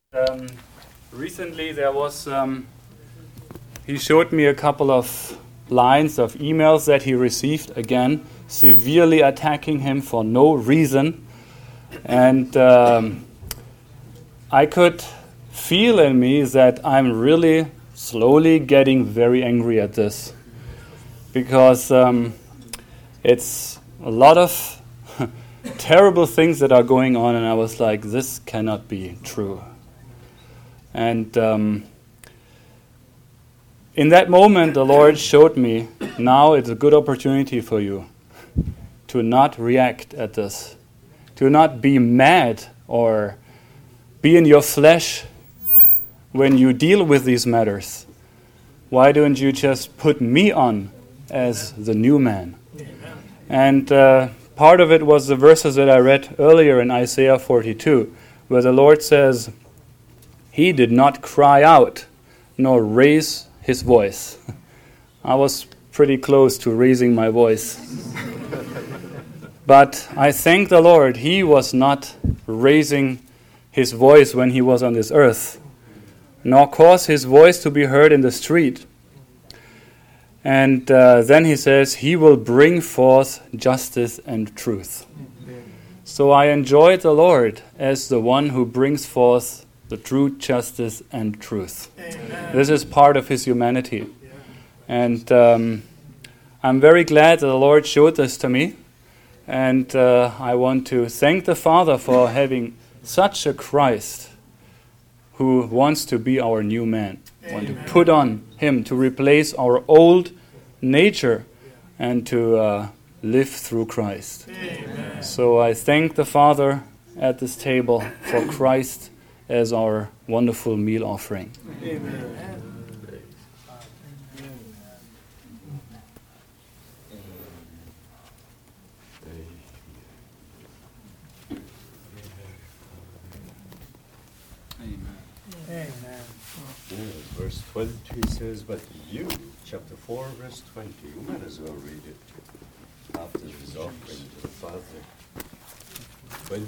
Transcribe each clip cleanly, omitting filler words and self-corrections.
Recently there was, he showed me a couple of lines of emails that he received, again, severely attacking him for no reason. And I could feel in me that I'm really slowly getting very angry at this. Because it's a lot of terrible things that are going on, and I was like, this cannot be true. And in that moment, the Lord showed me, now it's a good opportunity for you to not react at this, to not be mad or be in your flesh when you deal with these matters. Why don't you just put me on as the new man? And part of it was the verses that I read earlier in Isaiah 42, where the Lord says, He did not cry out, nor raise his voice. I was pretty close to raising my voice. But I thank the Lord, He was not raising His voice when He was on this earth, nor cause His voice to be heard in the street. And then He says, He will bring forth justice and truth. So I enjoyed the Lord as the one who brings forth the true justice and truth. Amen. This is part of His humanity. And I'm very glad that the Lord showed this to me. And I want to thank the Father for having such a Christ who wants to be our new man. Want to put on Him to replace our old nature and to live through Christ. Amen. So I thank the Father at this table for Christ as our wonderful meal offering. Amen. Amen. Verse 20 says, but you, chapter 4, verse 20, you might as well read it after this offering to the Father. 20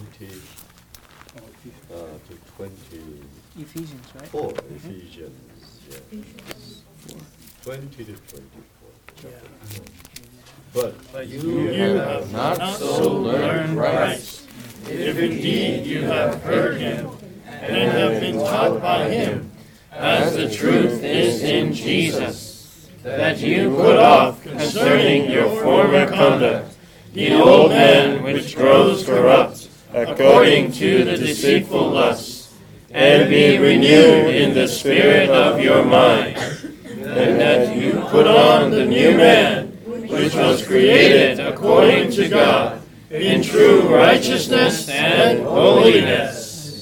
to 20. Ephesians, right? 4, Ephesians, yes. 20 to 24. But you have not so learned Christ, if indeed you have heard Him, and have been taught by Him, as the truth is in Jesus, that you put off concerning your former conduct the old man which grows corrupt, according to the deceitful lusts, and be renewed in the spirit of your mind, and that you put on the new man, which was created according to God, in true righteousness and holiness.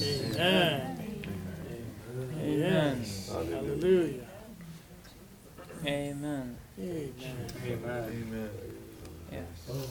Amen. Hallelujah. Amen. Amen. Amen. Yes.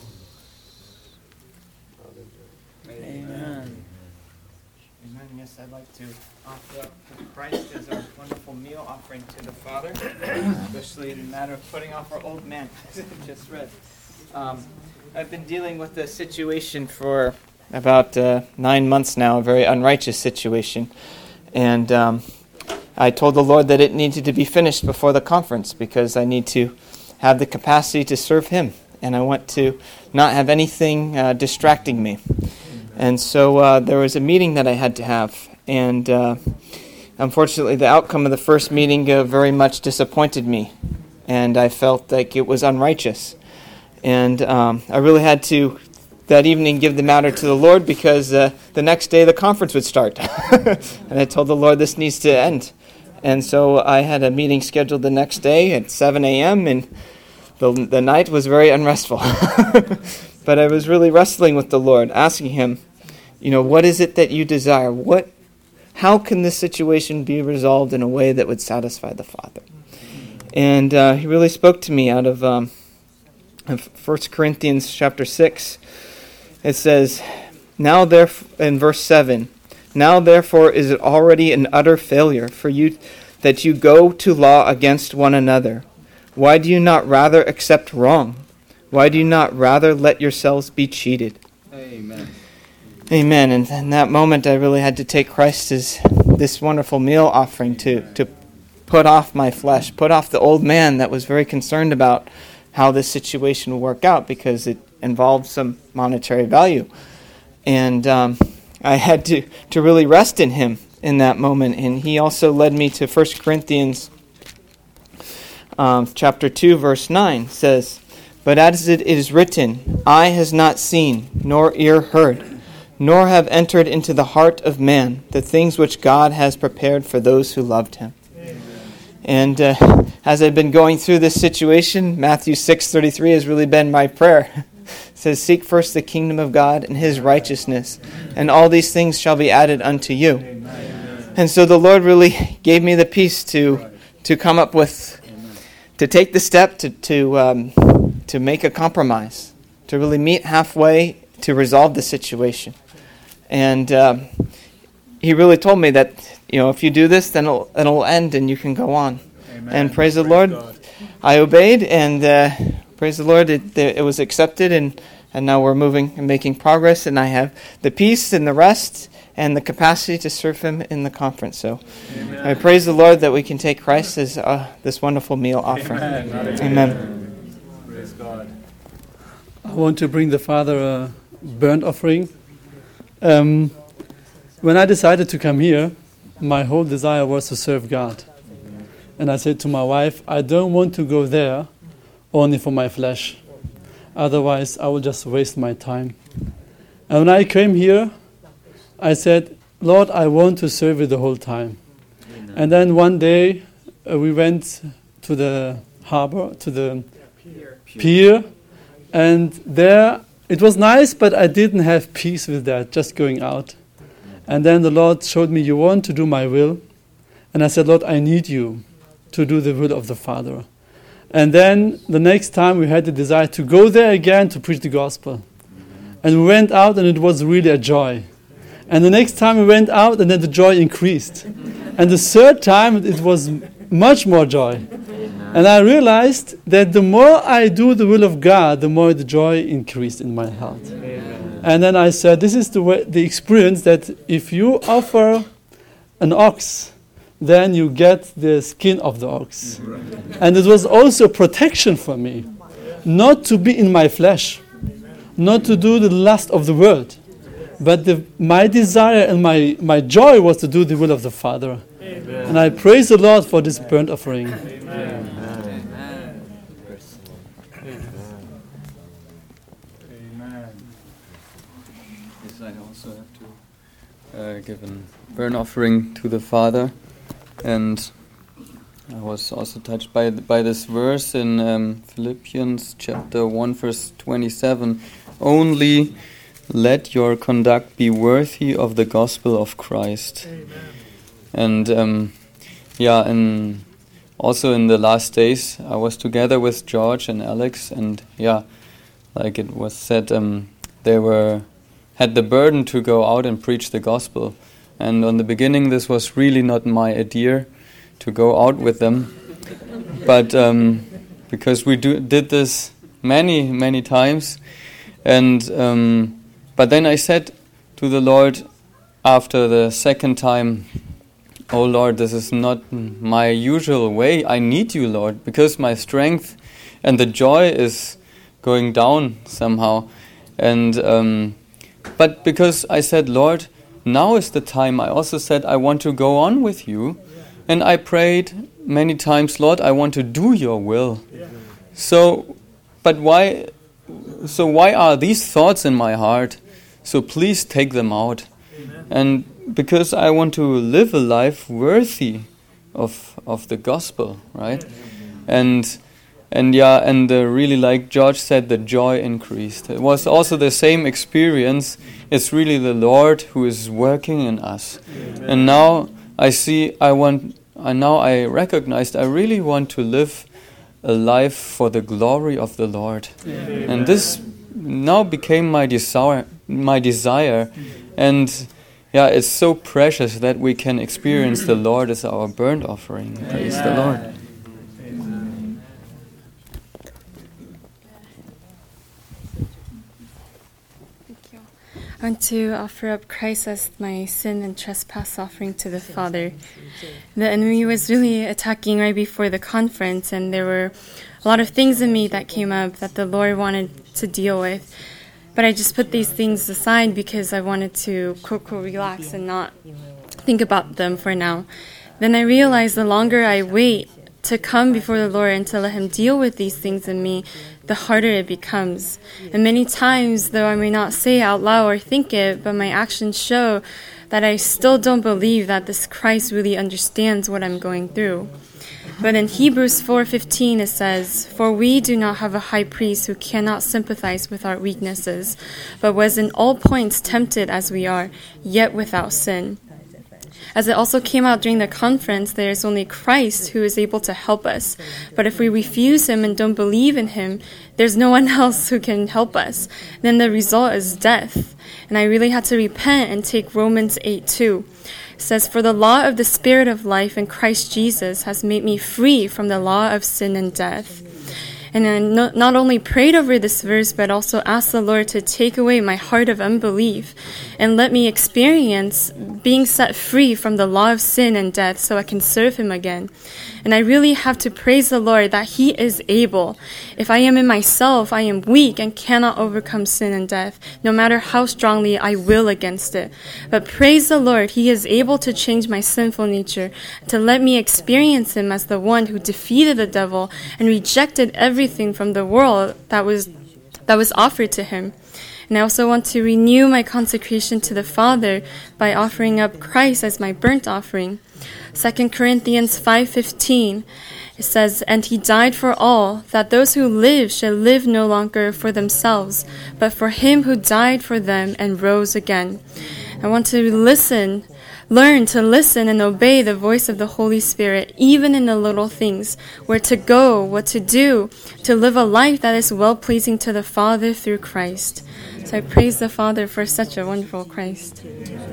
Amen. Amen. Yes, I'd like to offer up Christ as our wonderful meal offering to the Father, especially in the matter of putting off our old man, as I just read. I've been dealing with the situation for about 9 months now, a very unrighteous situation. And I told the Lord that it needed to be finished before the conference because I need to have the capacity to serve Him. And I want to not have anything distracting me. And so there was a meeting that I had to have. And unfortunately, the outcome of the first meeting very much disappointed me. And I felt like it was unrighteous. And I really had to, that evening, give the matter to the Lord because the next day the conference would start. And I told the Lord this needs to end. And so I had a meeting scheduled the next day at 7 a.m. and the night was very unrestful. But I was really wrestling with the Lord, asking Him, what is it that you desire? How can this situation be resolved in a way that would satisfy the Father? And He really spoke to me out of 1 Corinthians chapter 6. It says, now therefore, in verse 7, now therefore is it already an utter failure for you that you go to law against one another. Why do you not rather accept wrong? Why do you not rather let yourselves be cheated? Amen. Amen. And in that moment, I really had to take Christ as this wonderful meal offering to put off my flesh, put off the old man that was very concerned about how this situation would work out because it involved some monetary value. And I had to really rest in him in that moment. And he also led me to 1 Corinthians chapter 2, verse 9 says, "But as it is written, eye has not seen, nor ear heard, nor have entered into the heart of man the things which God has prepared for those who loved him." And as I've been going through this situation, Matthew 6:33 has really been my prayer. It says, "Seek first the kingdom of God and his righteousness, and all these things shall be added unto you." Amen. And so the Lord really gave me the peace to come up with, to take the step to make a compromise, to really meet halfway to resolve the situation. And he really told me that, if you do this, then it'll end and you can go on. Amen. And praise the Lord, God. I obeyed, and praise the Lord, it was accepted, and now we're moving and making progress, and I have the peace and the rest and the capacity to serve him in the conference. So Amen. I praise the Lord that we can take Christ as this wonderful meal offering. Amen. Amen. Praise God. I want to bring the Father a burnt offering. When I decided to come here, my whole desire was to serve God. And I said to my wife, I don't want to go there only for my flesh. Otherwise, I will just waste my time. And when I came here, I said, Lord, I want to serve you the whole time. Amen. And then one day, we went to the harbor, to the pier, and there it was nice, but I didn't have peace with that, just going out. And then the Lord showed me, you want to do my will? And I said, Lord, I need you to do the will of the Father. And then the next time we had the desire to go there again to preach the gospel. And we went out and it was really a joy. And the next time we went out and then the joy increased. And the third time it was much more joy. And I realized that the more I do the will of God, the more the joy increased in my heart. And then I said, this is the experience that if you offer an ox, then you get the skin of the ox. And it was also protection for me, not to be in my flesh, not to do the lust of the world, but my desire and my joy was to do the will of the Father. Amen. And I praise the Lord for this burnt offering. Amen. Yes, I also have to give a burnt offering to the Father. And I was also touched by this verse in Philippians chapter 1, verse 27. Only let your conduct be worthy of the gospel of Christ. Amen. And also in the last days, I was together with George and Alex, and like it was said, they had the burden to go out and preach the gospel. And on the beginning, this was really not my idea to go out with them, but because we did this many times, and but then I said to the Lord after the second time, "Oh Lord, this is not my usual way. I need you, Lord, because my strength and the joy is going down somehow." And but because I said, Lord, now is the time. I also said, I want to go on with you. And I prayed many times, Lord, I want to do your will. Yeah. So why are these thoughts in my heart? So please take them out. Amen. And because I want to live a life worthy of the gospel, right? Amen. And really, like George said, the joy increased. It was also the same experience. It's really the Lord who is working in us. Amen. And now I recognized I really want to live a life for the glory of the Lord. Amen. And this now became my desire. And it's so precious that we can experience the Lord as our burnt offering. Amen. Praise the Lord. I want to offer up Christ as my sin and trespass offering to the Father. The enemy was really attacking right before the conference, and there were a lot of things in me that came up that the Lord wanted to deal with. But I just put these things aside because I wanted to quote, relax and not think about them for now. Then I realized the longer I wait to come before the Lord and to let Him deal with these things in me, the harder it becomes. And many times, though I may not say it out loud or think it, but my actions show that I still don't believe that this Christ really understands what I'm going through. But in Hebrews 4:15 it says, "For we do not have a high priest who cannot sympathize with our weaknesses, but was in all points tempted as we are, yet without sin." As it also came out during the conference, there is only Christ who is able to help us. But if we refuse Him and don't believe in Him, there's no one else who can help us. Then the result is death. And I really had to repent and take Romans 8:2. It says, "For the law of the Spirit of life in Christ Jesus has made me free from the law of sin and death." And I not only prayed over this verse, but also asked the Lord to take away my heart of unbelief and let me experience being set free from the law of sin and death so I can serve Him again. And I really have to praise the Lord that He is able. If I am in myself, I am weak and cannot overcome sin and death, no matter how strongly I will against it. But praise the Lord, He is able to change my sinful nature, to let me experience Him as the one who defeated the devil and rejected everything from the world that was offered to Him. And I also want to renew my consecration to the Father by offering up Christ as my burnt offering. 2 Corinthians 5:15, it says, "And He died for all, that those who live should live no longer for themselves, but for Him who died for them and rose again." I want to learn to listen and obey the voice of the Holy Spirit, even in the little things, where to go, what to do, to live a life that is well-pleasing to the Father through Christ. So I praise the Father for such a wonderful Christ.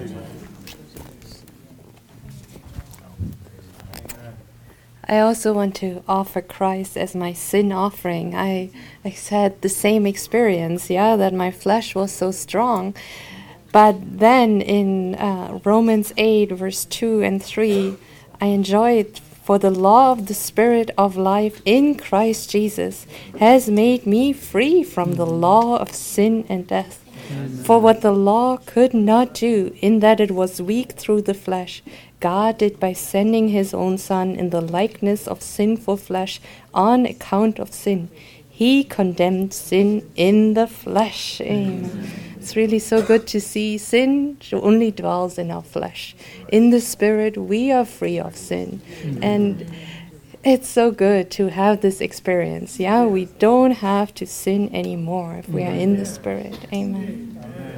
I also want to offer Christ as my sin offering. I had the same experience, that my flesh was so strong. But then in Romans 8, verse 2 and 3, I enjoyed, "For the law of the Spirit of life in Christ Jesus has made me free from the law of sin and death. For what the law could not do, in that it was weak through the flesh, God did by sending His own Son in the likeness of sinful flesh on account of sin. He condemned sin in the flesh." Amen. It's really so good to see sin only dwells in our flesh. In the Spirit, we are free of sin. And it's so good to have this experience. We don't have to sin anymore if we are in the Spirit. Amen.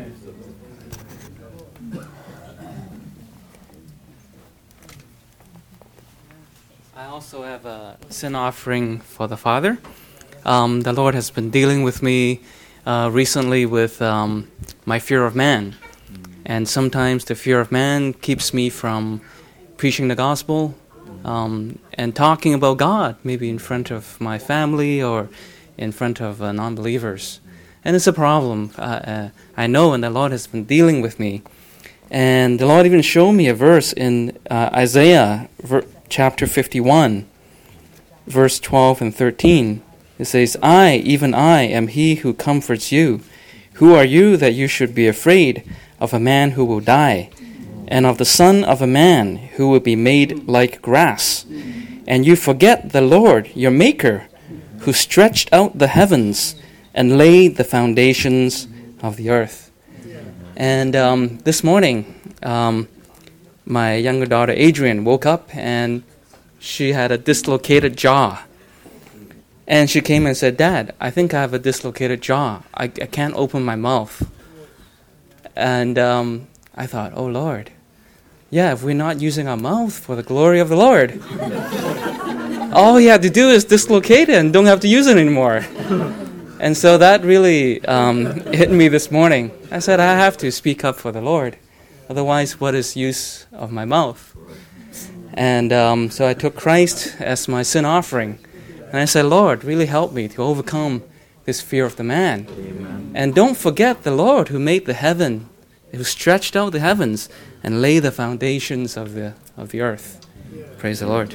I also have a sin offering for the Father. The Lord has been dealing with me recently with my fear of man. And sometimes the fear of man keeps me from preaching the gospel and talking about God, maybe in front of my family or in front of non-believers. And it's a problem. I know, and the Lord has been dealing with me. And the Lord even showed me a verse in Isaiah chapter 51, verse 12 and 13. It says, "I, even I, am He who comforts you. Who are you that you should be afraid of a man who will die, and of the son of a man who will be made like grass? And you forget the Lord, your Maker, who stretched out the heavens and laid the foundations of the earth." And this morning, my younger daughter Adrian woke up and she had a dislocated jaw. And she came and said, "Dad, I think I have a dislocated jaw. I can't open my mouth." And I thought, oh Lord, if we're not using our mouth for the glory of the Lord, all you have to do is dislocate it and don't have to use it anymore. And so that really hit me this morning. I said, I have to speak up for the Lord. Otherwise, what is use of my mouth? And so I took Christ as my sin offering. And I said, Lord, really help me to overcome this fear of the man. Amen. And don't forget the Lord who made the heaven who stretched out the heavens and laid the foundations of the earth. Praise the Lord.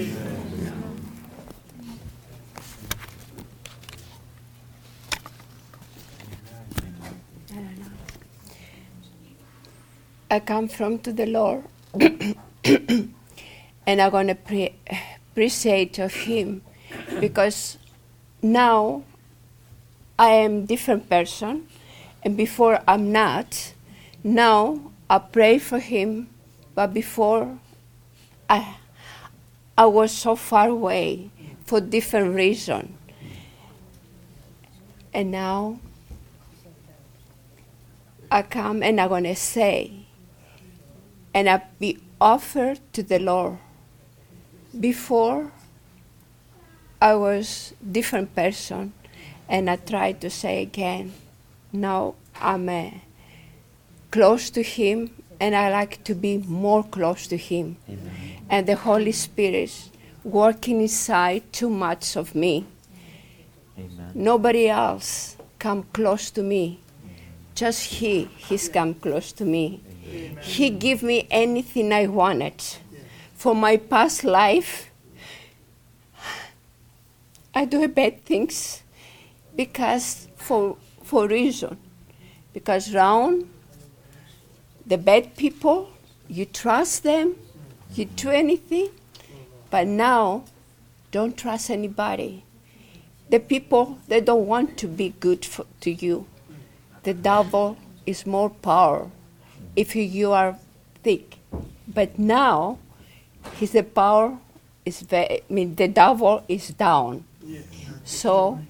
I come from to the Lord, and I'm going to appreciate of Him, because now I am different person, and before I'm not. Now I pray for Him, but before I was so far away for different reason, and now I come and I'm going to say, and I be offered to the Lord. Before, I was different person, and I tried to say again, now I'm close to Him, and I like to be more close to Him. Amen. And the Holy Spirit working inside too much of me. Amen. Nobody else come close to me. Just He's come close to me. Amen. He give me anything I wanted. For my past life, I do bad things because for reason. Because around the bad people, you trust them, you do anything, but now don't trust anybody. The people, they don't want to be good to you. The devil is more power if you are thick. But now, the power is the devil is down. So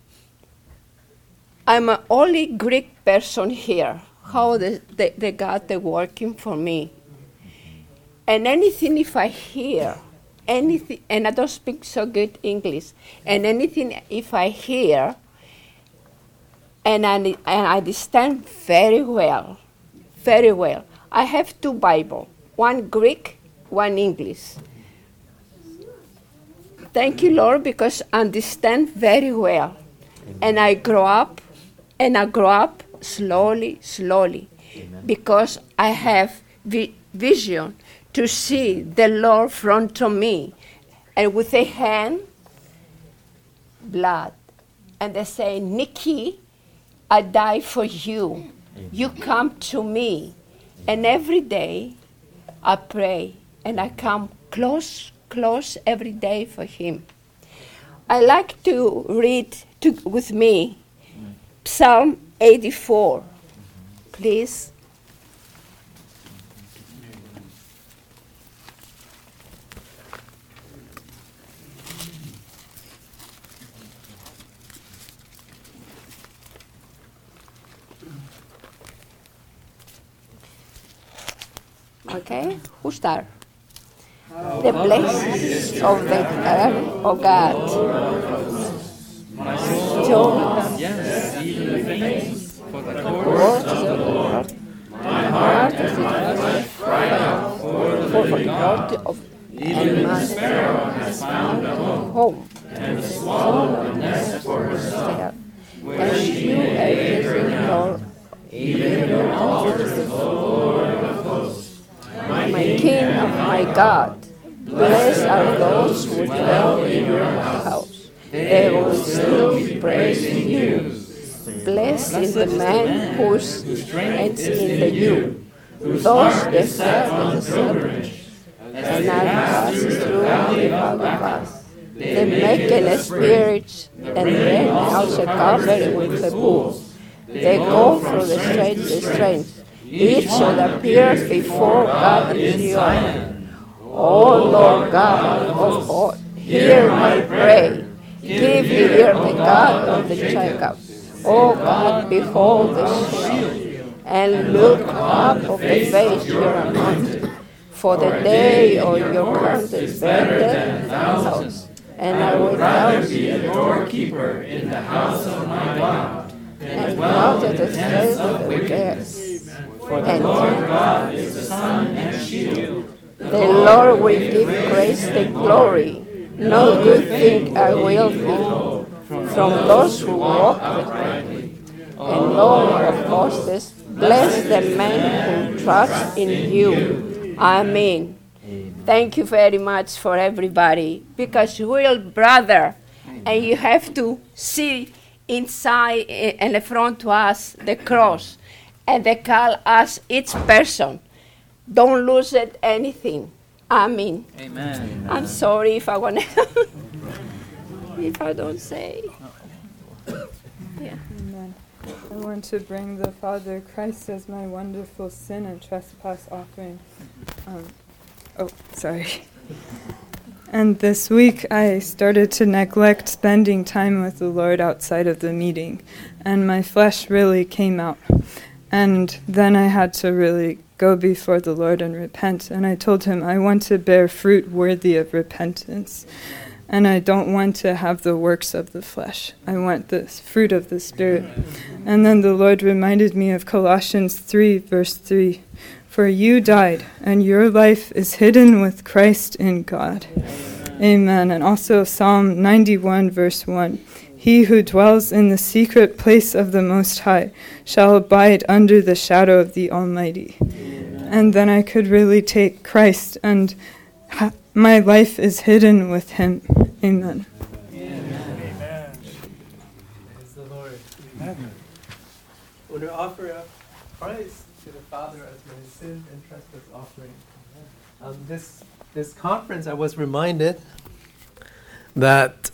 I'm an only Greek person here. How the God they're working for me. And anything if I hear, anything, and I don't speak so good English, and anything if I hear, and I understand very well. I have 2 Bibles, one Greek, one English. Thank you, Lord, because I understand very well. And I grow up slowly, Amen. Because I have vision to see the Lord front of me, and with a hand, blood. And they say, Nikki, I die for you. Amen. You come to me. And every day I pray, and I come close every day for Him. I like to read with me Psalm 84, please. Okay, who start? The blessings of the God. Yes, even faints for the courts of the Lord. My heart has cried out for the God. Even the sparrow has found a home, and the swallow a nest for herself, where she may drink Lord, even your altars, the Lord of hosts. My King of my God, blessed are those who dwell in your house. They will still be praising you. Blessed is the man whose strength is in you, those that serve the pilgrimage, and are passed through the pass. They make an spirit, and then also covered with the bull. They go through the strength to strength. Each shall appear before God in Zion. O Lord God of all, hear my prayer. Give ear to God of the Jacob. O God, behold the shield, and look up of the face your anointed. For the day of your coming is better than 1,000. And I will rather be a doorkeeper in the house of my God, and dwell at the strength of the wicked. For the Lord God is the sun and shield. The Lord will give grace and glory. No good thing I will withhold from those who walk uprightly. and Lord of hosts, bless the man who trusts in you. Amen. Thank you very much for everybody, because we're brother, and you have to see inside and in front to us the cross, and they call us each person. Don't lose it anything. Amen. Amen. I'm sorry if I want if I don't say. Yeah. Amen. I want to bring the Father Christ as my wonderful sin and trespass offering. Sorry. And this week I started to neglect spending time with the Lord outside of the meeting, and my flesh really came out. And then I had to really go before the Lord and repent. And I told him, I want to bear fruit worthy of repentance. And I don't want to have the works of the flesh. I want the fruit of the Spirit. And then the Lord reminded me of Colossians 3, verse 3. For you died, and your life is hidden with Christ in God. Amen. And also Psalm 91, verse 1. He who dwells in the secret place of the Most High shall abide under the shadow of the Almighty. And then I could really take Christ, and my life is hidden with him. Amen. Amen. Praise the Lord. Amen. I want to offer up Christ to the Father as my sin and trespass offering. This conference, I was reminded that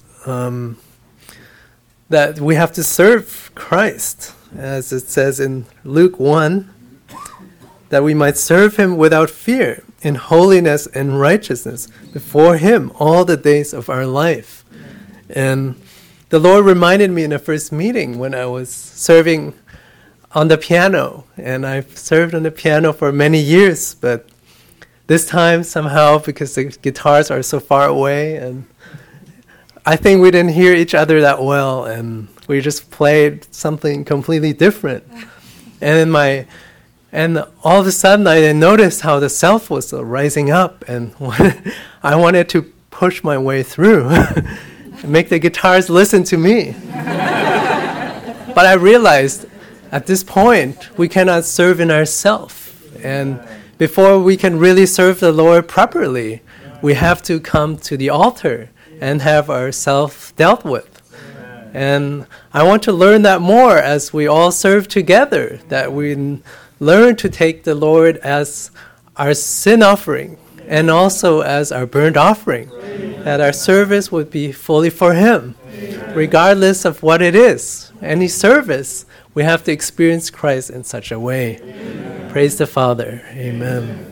that we have to serve Christ, as it says in Luke 1, that we might serve him without fear, in holiness and righteousness, before him all the days of our life. And the Lord reminded me in the first meeting when I was serving on the piano, and I've served on the piano for many years, but this time somehow, because the guitars are so far away, and I think we didn't hear each other that well, and we just played something completely different. And all of a sudden I noticed how the self was rising up, and I wanted to push my way through and make the guitars listen to me. But I realized at this point we cannot serve in ourselves, and before we can really serve the Lord properly, we have to come to the altar and have ourselves dealt with. And I want to learn that more as we all serve together, that we learn to take the Lord as our sin offering and also as our burnt offering, that our service would be fully for him, regardless of what it is. Any service, we have to experience Christ in such a way. Praise the Father. Amen.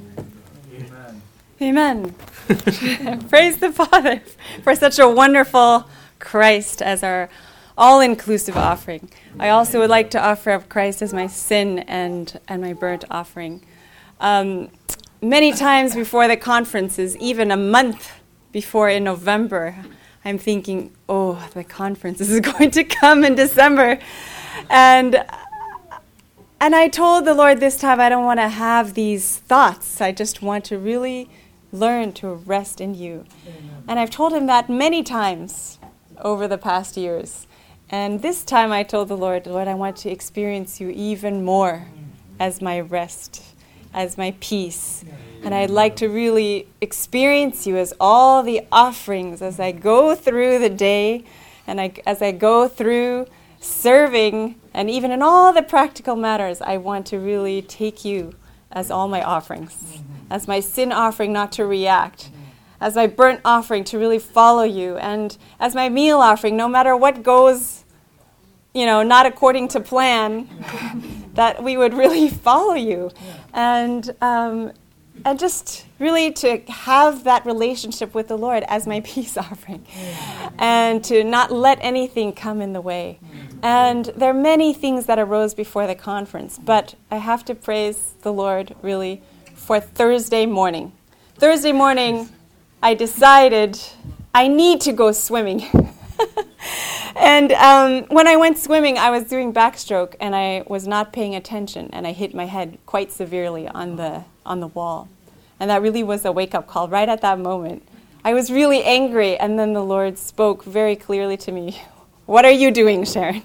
Amen. Praise the Father for such a wonderful Christ as our all-inclusive offering. I also would like to offer up Christ as my sin and my burnt offering. Many times before the conferences, even a month before in November, I'm thinking, oh, the conference is going to come in December. And I told the Lord this time, I don't want to have these thoughts. I just want to really learn to rest in you. And I've told him that many times over the past years. And this time I told the Lord, I want to experience you even more as my rest, as my peace. And I'd like to really experience you as all the offerings as I go through the day and as I go through serving, and even in all the practical matters, I want to really take you as all my offerings, as my sin offering not to react, as my burnt offering to really follow you, and as my meal offering, no matter what goes, not according to plan, that we would really follow you. And just really to have that relationship with the Lord as my peace offering, and to not let anything come in the way. And there are many things that arose before the conference, but I have to praise the Lord really for Thursday morning. Thursday morning, I decided I need to go swimming. And when I went swimming, I was doing backstroke, and I was not paying attention, and I hit my head quite severely on the wall. And that really was a wake-up call right at that moment. I was really angry, and then the Lord spoke very clearly to me, what are you doing, Sharon?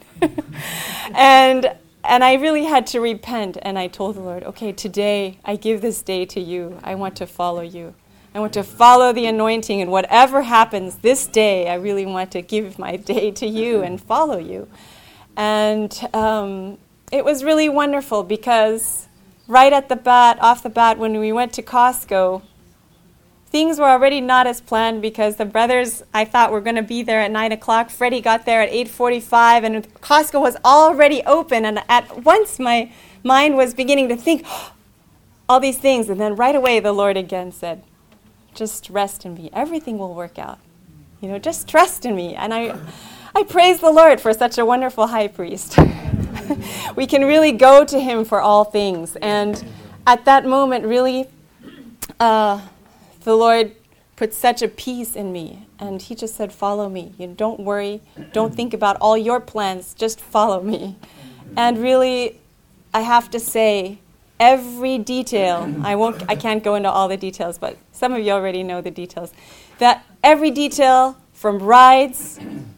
And I really had to repent, and I told the Lord, okay, today I give this day to you. I want to follow you. I want to follow the anointing, and whatever happens this day, I really want to give my day to you and follow you. And it was really wonderful because right off the bat, when we went to Costco, things were already not as planned because the brothers, I thought, were going to be there at 9 o'clock. Freddie got there at 8:45, and Costco was already open. And at once my mind was beginning to think all these things. And then right away the Lord again said, just rest in me. Everything will work out. Just trust in me. And I praise the Lord for such a wonderful high priest. We can really go to him for all things. And at that moment, really, the Lord put such a peace in me. And he just said, follow me. Don't worry. Don't think about all your plans. Just follow me. And really, I have to say, every detail, I can't go into all the details, but some of you already know the details, that every detail from rides,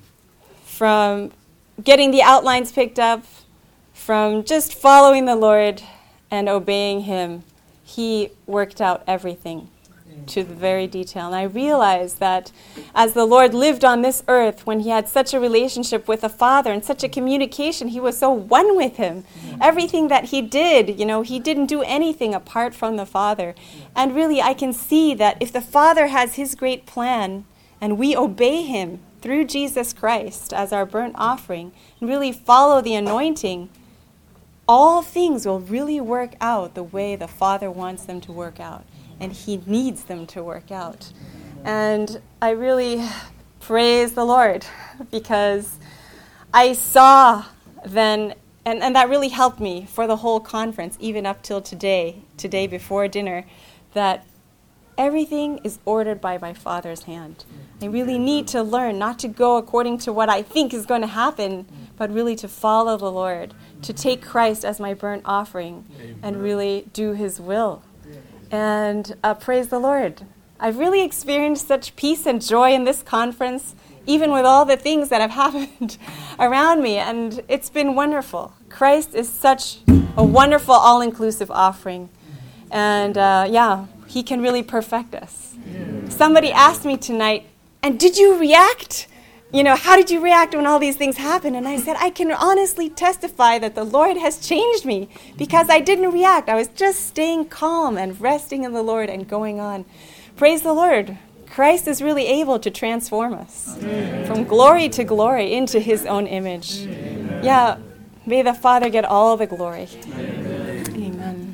from getting the outlines picked up, from just following the Lord and obeying him, he worked out everything to the very detail. And I realized that as the Lord lived on this earth, when he had such a relationship with the Father and such a communication, he was so one with him. Everything that he did, he didn't do anything apart from the Father. And really, I can see that if the Father has his great plan and we obey him through Jesus Christ as our burnt offering and really follow the anointing, all things will really work out the way the Father wants them to work out. And he needs them to work out. And I really praise the Lord because I saw then, and that really helped me for the whole conference, even up till today before dinner, that everything is ordered by my Father's hand. I really need to learn not to go according to what I think is going to happen, but really to follow the Lord, to take Christ as my burnt offering and really do his will. And praise the Lord. I've really experienced such peace and joy in this conference, even with all the things that have happened around me. And it's been wonderful. Christ is such a wonderful, all-inclusive offering. And he can really perfect us. Somebody asked me tonight, and did you react? How did you react when all these things happened? And I said, I can honestly testify that the Lord has changed me because I didn't react. I was just staying calm and resting in the Lord and going on. Praise the Lord. Christ is really able to transform us from glory to glory into his own image. Amen. Yeah, may the Father get all the glory. Amen.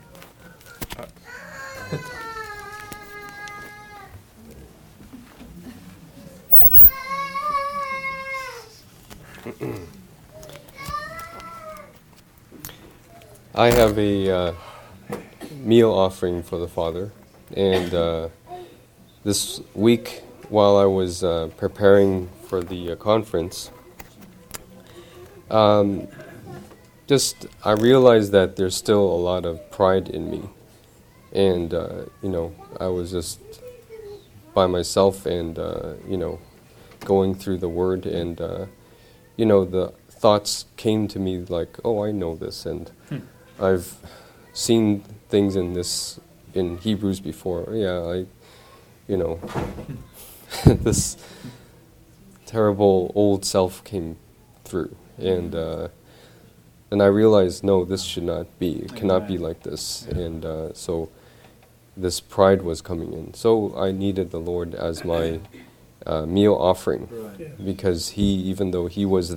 I have a meal offering for the Father, and this week while I was preparing for the conference, I realized that there's still a lot of pride in me, and I was just by myself and going through the Word, and the thoughts came to me like, oh, I know this, and I've seen things in Hebrews before. Yeah, this terrible old self came through, and I realized, no, this should not be. It cannot be like this, and so this pride was coming in. So I needed the Lord as my meal offering, because even though he's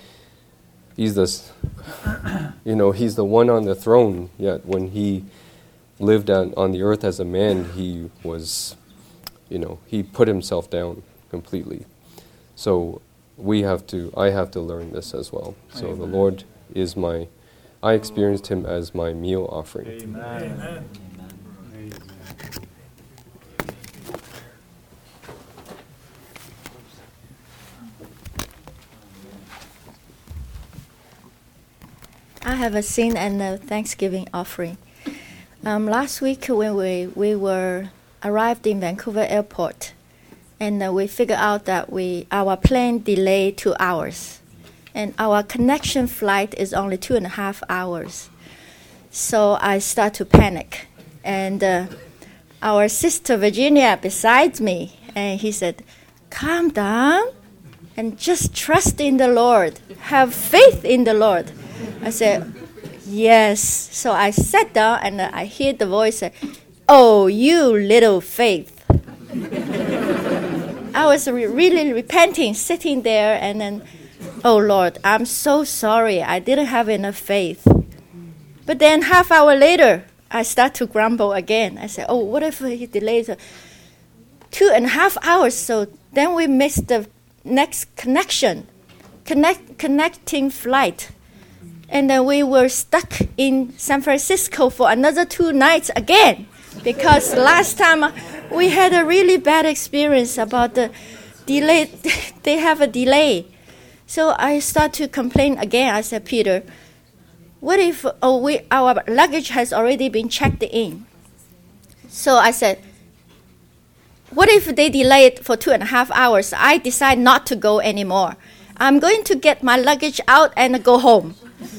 the one on the throne, yet when he lived on the earth as a man, he was, he put himself down completely. So I have to learn this as well. So Amen. The Lord is I experienced him as my meal offering. Amen. Amen. Amen. I have a sin and a Thanksgiving offering. Last week when we were arrived in Vancouver Airport, And we figured out that our plane delayed 2 hours. And our connection flight is only 2.5 hours. So I start to panic. And our sister Virginia beside me, and he said, calm down and just trust in the Lord. Have faith in the Lord. I said, yes. So I sat down and I heard the voice say, oh, you little faith. I was really repenting, sitting there, and then, oh Lord, I'm so sorry. I didn't have enough faith. But then half hour later, I start to grumble again. I said, oh, what if he delays 2.5 hours? So then we missed the next connecting flight. And then we were stuck in San Francisco for another 2 nights again. Because last time we had a really bad experience about the delay. They have a delay. So I start to complain again. I said, Peter, what if our luggage has already been checked in? So I said, what if they delay it for 2.5 hours? I decide not to go anymore. I'm going to get my luggage out and go home.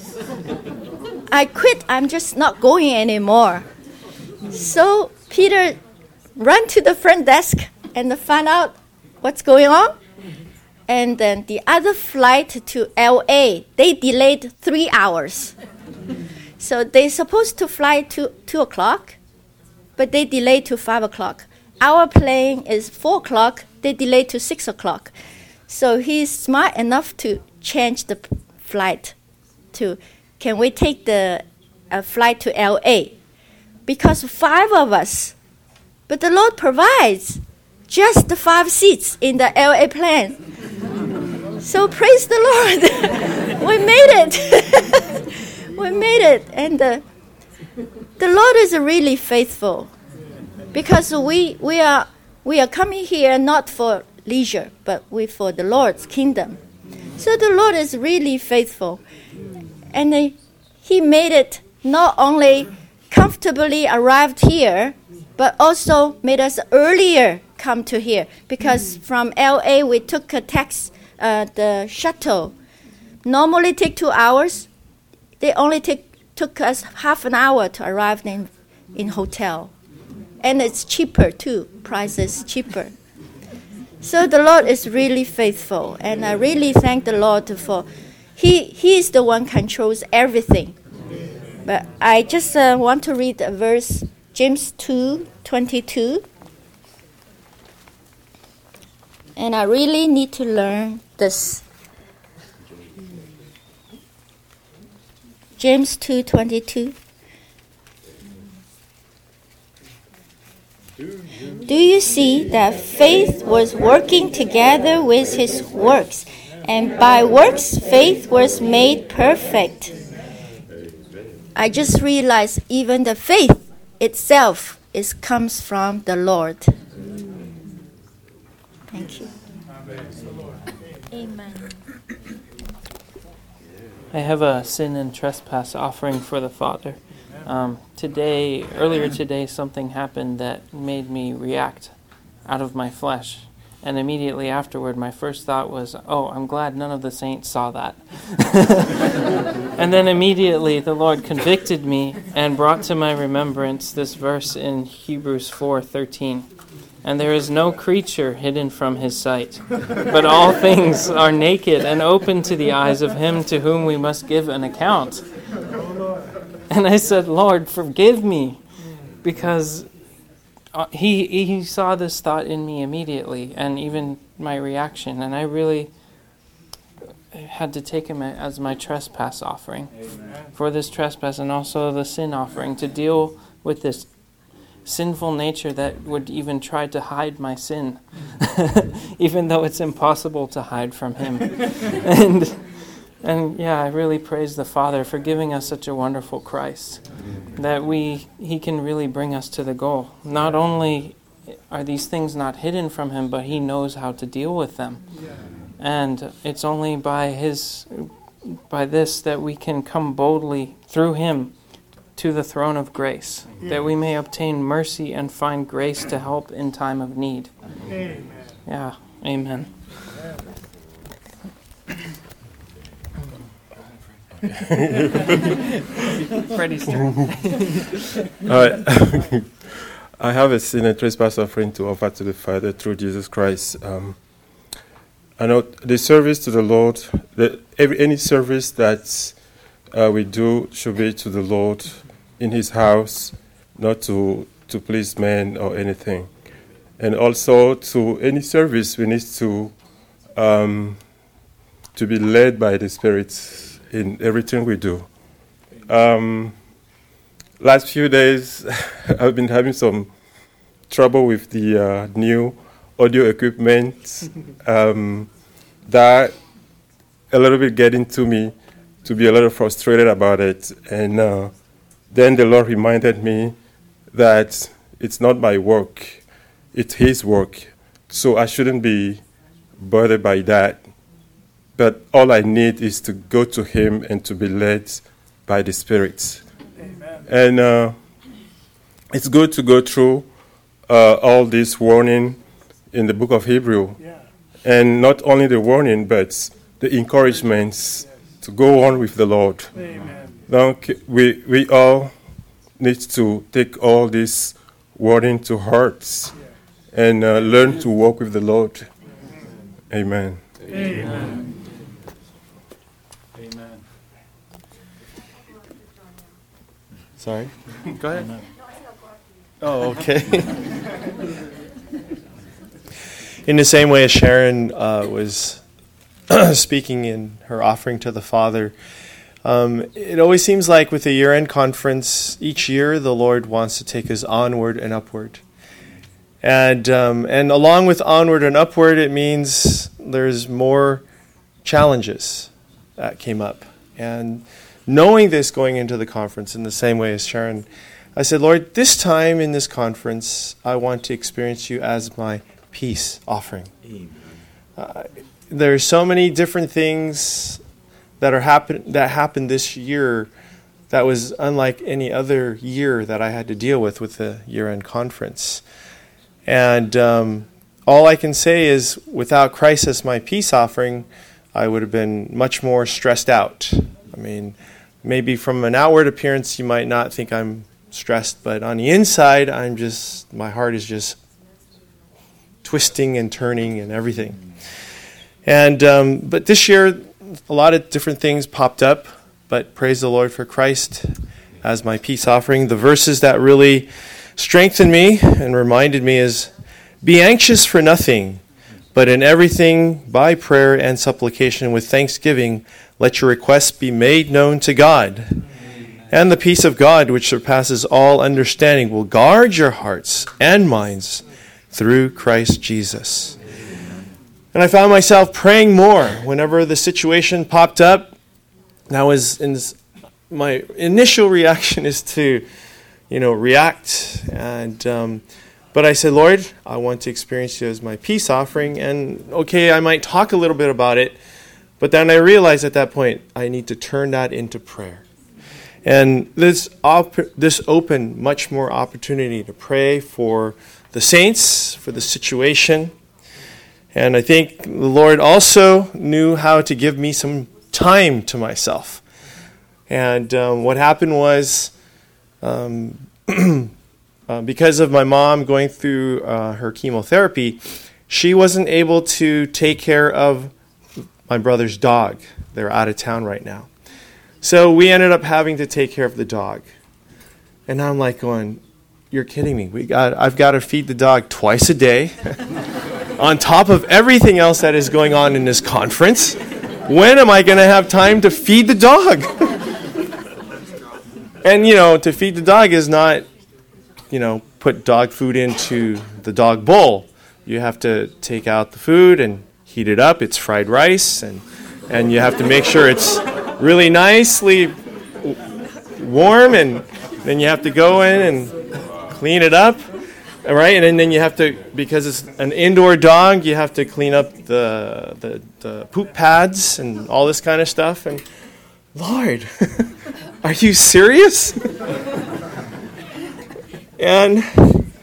I quit. I'm just not going anymore. So Peter ran to the front desk and found out what's going on. And then the other flight to LA, they delayed 3 hours. So they're supposed to fly to 2 o'clock, but they delayed to 5 o'clock. Our plane is 4 o'clock, they delayed to 6 o'clock. So he's smart enough to change the flight to, can we take the flight to LA? Because 5 of us, but the Lord provides just the 5 seats in the LA plane. So praise the Lord. We made it. We made it. And the Lord is really faithful, because we are coming here not for leisure, but for the Lord's kingdom. So the Lord is really faithful. And He made it not only comfortably arrived here, but also made us earlier come to here. Because from LA we took a the shuttle. Normally take 2 hours. They only took us half an hour to arrive in hotel. And it's cheaper too. Price is cheaper. So the Lord is really faithful. And I really thank the Lord for He is the one controls everything. But I just want to read a verse, James 2:22. And I really need to learn this. James 2:22. Do you see that faith was working together with his works, and by works faith was made perfect? I just realized even the faith itself comes from the Lord. Thank you. Amen. I have a sin and trespass offering for the Father. Earlier today, something happened that made me react out of my flesh. And immediately afterward, my first thought was, oh, I'm glad none of the saints saw that. And then immediately the Lord convicted me and brought to my remembrance this verse in Hebrews 4:13. And there is no creature hidden from his sight, but all things are naked and open to the eyes of him to whom we must give an account. And I said, Lord, forgive me, because he saw this thought in me immediately, and even my reaction, and I really had to take him as my trespass offering. Amen. For this trespass, and also the sin offering, to deal with this sinful nature that would even try to hide my sin, even though it's impossible to hide from him. And yeah, I really praise the Father for giving us such a wonderful Christ, that He can really bring us to the goal. Not only are these things not hidden from Him, but He knows how to deal with them. And it's only by this that we can come boldly through Him to the throne of grace, that we may obtain mercy and find grace to help in time of need. Amen. Yeah, amen. Freddie's turn. All right. I have a sin and trespass offering to offer to the Father through Jesus Christ. I know the service to the Lord, any service that we do should be to the Lord in His house, not to please men or anything. And also to any service, we need to be led by the Spirit in everything we do. Last few days, I've been having some trouble with the new audio equipment. That a little bit getting to me to be a little frustrated about it. And then the Lord reminded me that it's not my work, it's His work. So I shouldn't be bothered by that. But all I need is to go to Him and to be led by the Spirit. Amen. And it's good to go through all this warning in the book of Hebrew. Yeah. And not only the warning, but the encouragements to go on with the Lord. Amen. Donc, we all need to take all this warning to heart and learn to walk with the Lord. Amen. Amen. Amen. Sorry? Go ahead. Oh, okay. In the same way as Sharon was speaking in her offering to the Father, it always seems like with the year-end conference, each year the Lord wants to take us onward and upward. And along with onward and upward, it means there's more challenges that came up. And knowing this going into the conference in the same way as Sharon, I said, Lord, this time in this conference, I want to experience you as my peace offering. There are so many different things that happened this year that was unlike any other year that I had to deal with the year-end conference. And all I can say is, without Christ as my peace offering, I would have been much more stressed out. I mean, maybe from an outward appearance, you might not think I'm stressed, but on the inside, my heart is just twisting and turning and everything. And but this year, a lot of different things popped up, but praise the Lord for Christ as my peace offering. The verses that really strengthened me and reminded me is, be anxious for nothing, but in everything by prayer and supplication with thanksgiving, let your requests be made known to God. And the peace of God, which surpasses all understanding, will guard your hearts and minds through Christ Jesus. And I found myself praying more whenever the situation popped up. That was my initial reaction is to, react. And but I said, Lord, I want to experience you as my peace offering. And okay, I might talk a little bit about it, but then I realized at that point I need to turn that into prayer. And this opened much more opportunity to pray for the saints, for the situation. And I think the Lord also knew how to give me some time to myself. And what happened was, because of my mom going through her chemotherapy, she wasn't able to take care of my brother's dog. They're out of town right now. So we ended up having to take care of the dog. And I'm like going, you're kidding me. I've got to feed the dog twice a day on top of everything else that is going on in this conference. When am I going to have time to feed the dog? And, to feed the dog is not, put dog food into the dog bowl. You have to take out the food and heat it up. It's fried rice, and you have to make sure it's really nicely warm, and then you have to go in and clean it up, all right? And then you have to, because it's an indoor dog, you have to clean up the poop pads and all this kind of stuff. And Lord, are you serious? And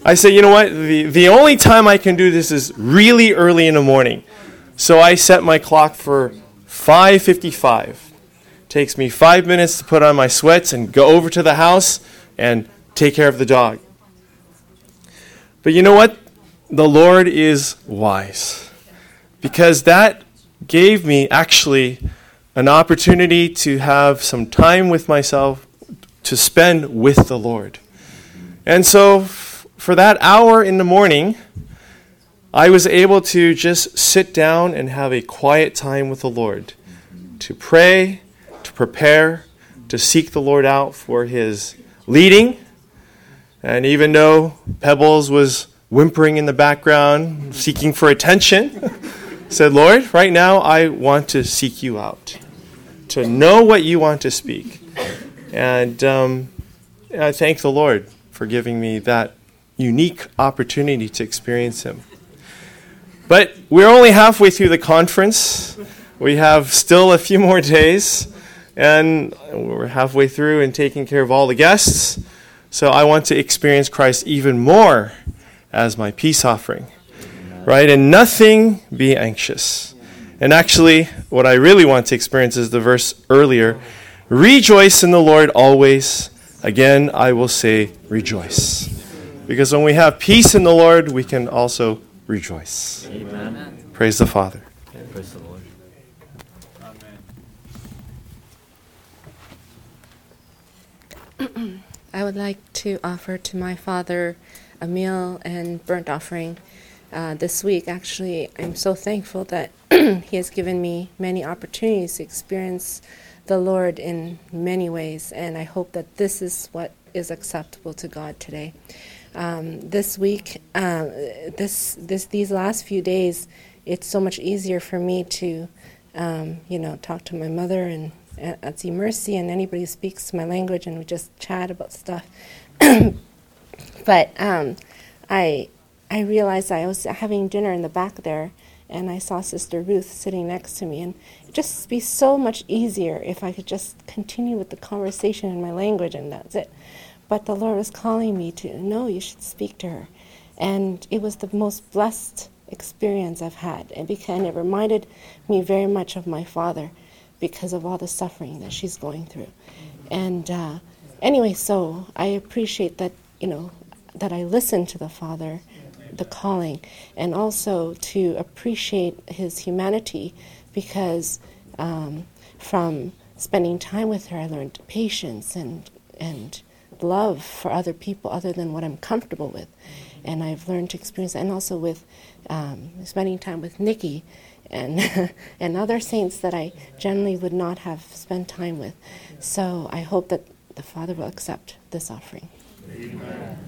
I said, you know what? The only time I can do this is really early in the morning. So I set my clock for 5:55. Takes me 5 minutes to put on my sweats and go over to the house and take care of the dog. But you know what? The Lord is wise, because that gave me actually an opportunity to have some time with myself to spend with the Lord. And so for that hour in the morning, I was able to just sit down and have a quiet time with the Lord, to pray, to prepare, to seek the Lord out for His leading. And even though Pebbles was whimpering in the background, seeking for attention, said, Lord, right now I want to seek you out, to know what you want to speak. And I thank the Lord for giving me that unique opportunity to experience Him. But we're only halfway through the conference. We have still a few more days, and we're halfway through and taking care of all the guests. So I want to experience Christ even more as my peace offering, right? And nothing be anxious. And actually, what I really want to experience is the verse earlier, rejoice in the Lord always. Again, I will say rejoice. Because when we have peace in the Lord, we can also rejoice. Amen. Praise the Father. Praise the Lord. I would like to offer to my father a meal and burnt offering this week. Actually, I'm so thankful that he has given me many opportunities to experience the Lord in many ways, and I hope that this is what is acceptable to God today. This week, these last few days, it's so much easier for me to, talk to my mother and Auntie Mercy and anybody who speaks my language, and we just chat about stuff. But I realized I was having dinner in the back there, and I saw Sister Ruth sitting next to me, and it'd just be so much easier if I could just continue with the conversation in my language, and that's it. But the Lord was calling me to, no, you should speak to her. And it was the most blessed experience I've had, and it reminded me very much of my father because of all the suffering that she's going through. And anyway, so I appreciate that, that I listened to the Father, the calling, and also to appreciate His humanity, because from spending time with her, I learned patience and love for other people other than what I'm comfortable with. And I've learned to experience that, and also with spending time with Nikki and and other saints that I generally would not have spent time with. So I hope that the Father will accept this offering. Amen.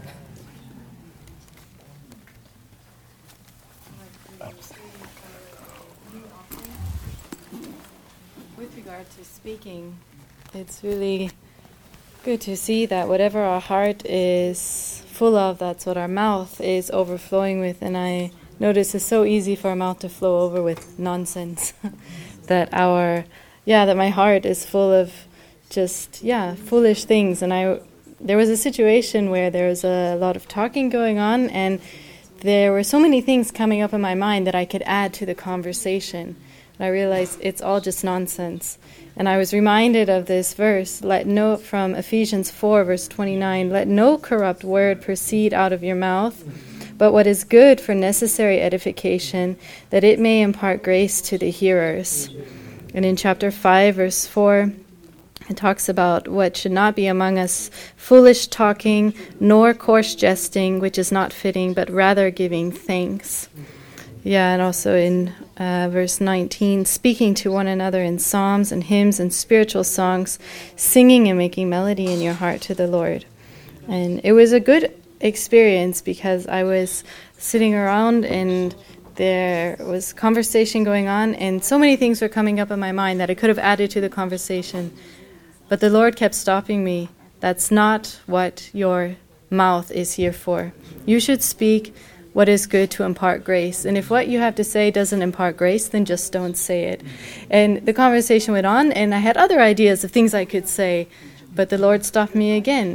With regard to speaking, it's really good to see that whatever our heart is full of, that's what our mouth is overflowing with. And I notice it's so easy for our mouth to flow over with nonsense. that my heart is full of just foolish things. And there was a situation where there was a lot of talking going on, and there were so many things coming up in my mind that I could add to the conversation. And I realized it's all just nonsense. And I was reminded of this verse, from Ephesians 4, verse 29, let no corrupt word proceed out of your mouth, but what is good for necessary edification, that it may impart grace to the hearers. And in chapter 5, verse 4, it talks about what should not be among us, foolish talking, nor coarse jesting, which is not fitting, but rather giving thanks. And also in verse 19, speaking to one another in psalms and hymns and spiritual songs, singing and making melody in your heart to the Lord. And it was a good experience because I was sitting around and there was conversation going on, and so many things were coming up in my mind that I could have added to the conversation. But the Lord kept stopping me. That's not what your mouth is here for. You should speak what is good to impart grace. And if what you have to say doesn't impart grace, then just don't say it. And the conversation went on, and I had other ideas of things I could say, but the Lord stopped me again.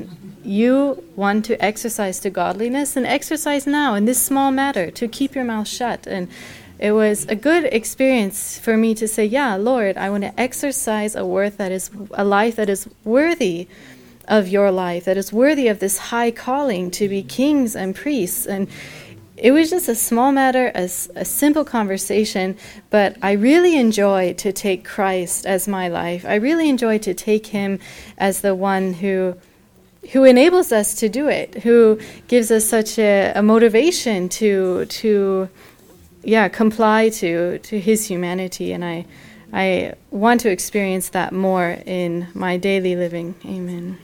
you want to exercise to godliness, then exercise now in this small matter to keep your mouth shut. And it was a good experience for me to say, yeah, Lord, I want to exercise a life that is worthy of your life, that is worthy of this high calling to be kings and priests. And it was just a small matter, a simple conversation, but I really enjoy to take Christ as my life. I really enjoy to take him as the one who enables us to do it, who gives us such a motivation to comply to his humanity. And I want to experience that more in my daily living. Amen.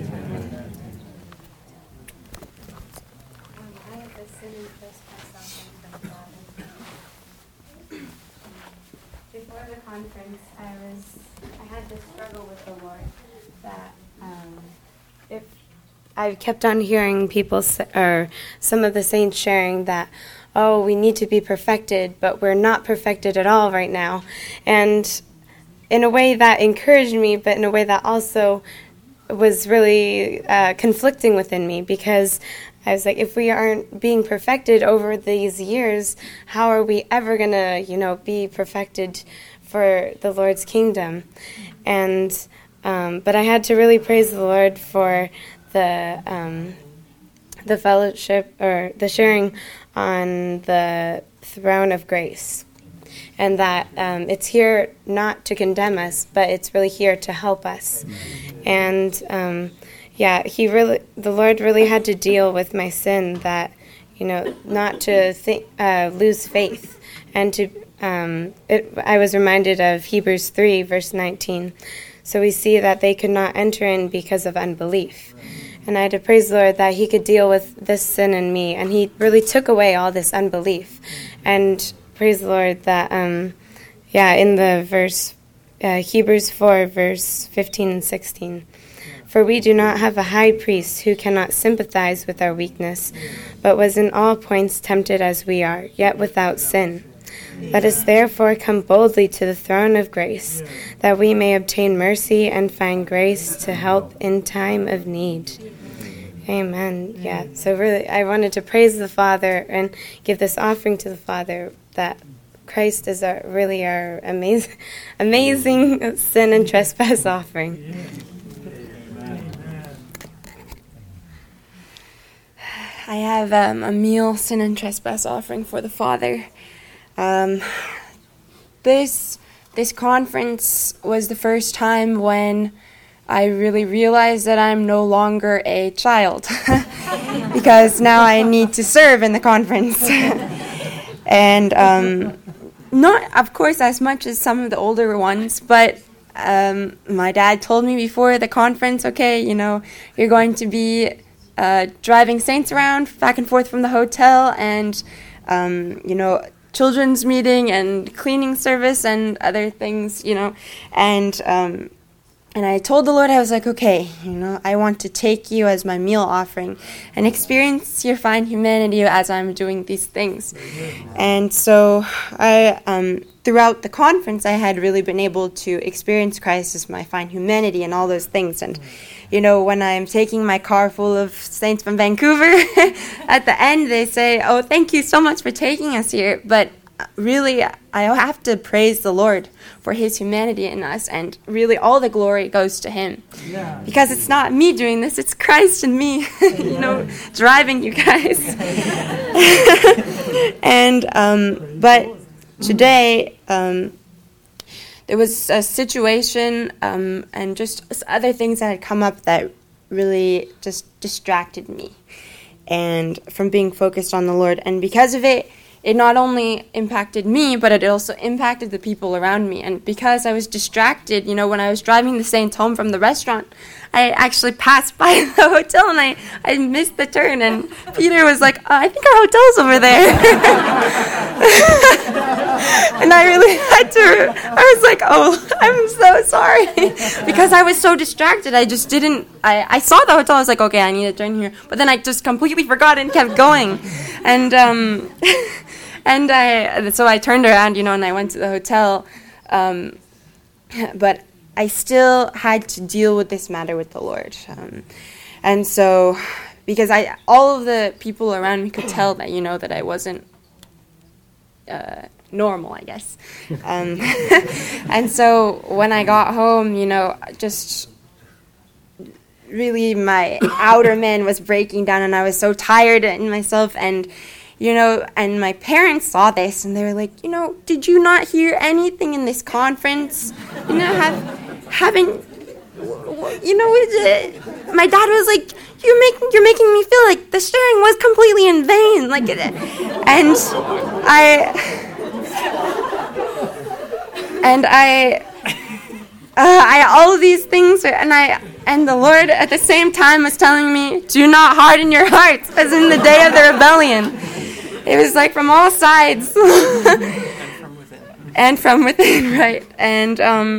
Before the conference, I had this struggle with the Lord that if I kept on hearing people or some of the saints sharing that, oh, we need to be perfected, but we're not perfected at all right now. And in a way that encouraged me, but in a way that also was really conflicting within me, because I was like, if we aren't being perfected over these years, how are we ever going to, be perfected for the Lord's kingdom? And but I had to really praise the Lord for the fellowship or the sharing on the throne of grace, and that it's here not to condemn us, but it's really here to help us. And the Lord really had to deal with my sin, that not to lose faith, and to I was reminded of Hebrews 3 verse 19. So we see that they could not enter in because of unbelief. And I had to praise the Lord that he could deal with this sin in me, and he really took away all this unbelief. And praise the Lord that, in the verse, Hebrews 4, verse 15 and 16, for we do not have a high priest who cannot sympathize with our weakness, but was in all points tempted as we are, yet without sin. Let us therefore come boldly to the throne of grace, that we may obtain mercy and find grace to help in time of need. Amen. Yeah, so really I wanted to praise the Father and give this offering to the Father, that Christ is our amazing sin and trespass offering. I have a meal, sin and trespass offering for the Father. This conference was the first time when I really realized that I'm no longer a child, because now I need to serve in the conference. And not, of course, as much as some of the older ones, but my dad told me before the conference, okay, you're going to be driving saints around back and forth from the hotel, and children's meeting and cleaning service and other things, and I told the Lord, I was like, okay, I want to take you as my meal offering and experience your fine humanity as I'm doing these things. And so I, throughout the conference, I had really been able to experience Christ as my fine humanity and all those things. And, when I'm taking my car full of saints from Vancouver, at the end they say, oh, thank you so much for taking us here. But really, I have to praise the Lord for his humanity in us, and really all the glory goes to him. Yeah. Because it's not me doing this, it's Christ and me, driving you guys. And, but today, there was a situation and just other things that had come up that really just distracted me and from being focused on the Lord. And because of it, it not only impacted me, but it also impacted the people around me. And because I was distracted, when I was driving the saints home from the restaurant, I actually passed by the hotel and I missed the turn. And Peter was like, I think our hotel's over there. And I really had to, I was like, oh, I'm so sorry. Because I was so distracted. I just didn't, I saw the hotel. I was like, okay, I need to turn here. But then I just completely forgot and kept going. And, so I turned around, and I went to the hotel. But I still had to deal with this matter with the Lord. And so, because all of the people around me could tell that, that I wasn't normal, I guess. And so when I got home, just really my outer man was breaking down, and I was so tired in myself, and and my parents saw this, and they were like, did you not hear anything in this conference? My dad was like, you're making me feel like the sharing was completely in vain, I all of these things, and the Lord at the same time was telling me, do not harden your hearts, as in the day of the rebellion. It was like from all sides. And from within, right? And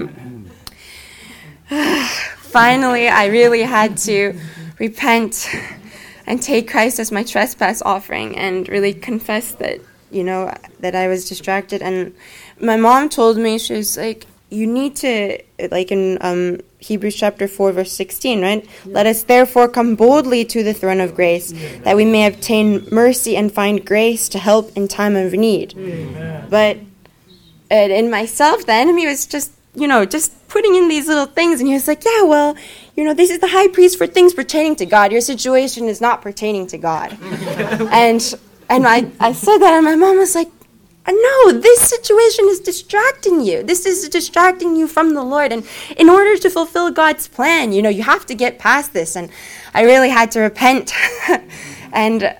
finally, I really had to repent and take Christ as my trespass offering, and really confess that, that I was distracted. And my mom told me, she was like, you need to, like in Hebrews chapter 4, verse 16, right? Yeah. Let us therefore come boldly to the throne of grace, that we may obtain mercy and find grace to help in time of need. Amen. But in myself, the enemy was just putting in these little things, and he was like, yeah, well, this is the high priest for things pertaining to God. Your situation is not pertaining to God. and I said that, and my mom was like, no, this situation is distracting you. This is distracting you from the Lord. And in order to fulfill God's plan, you have to get past this. And I really had to repent and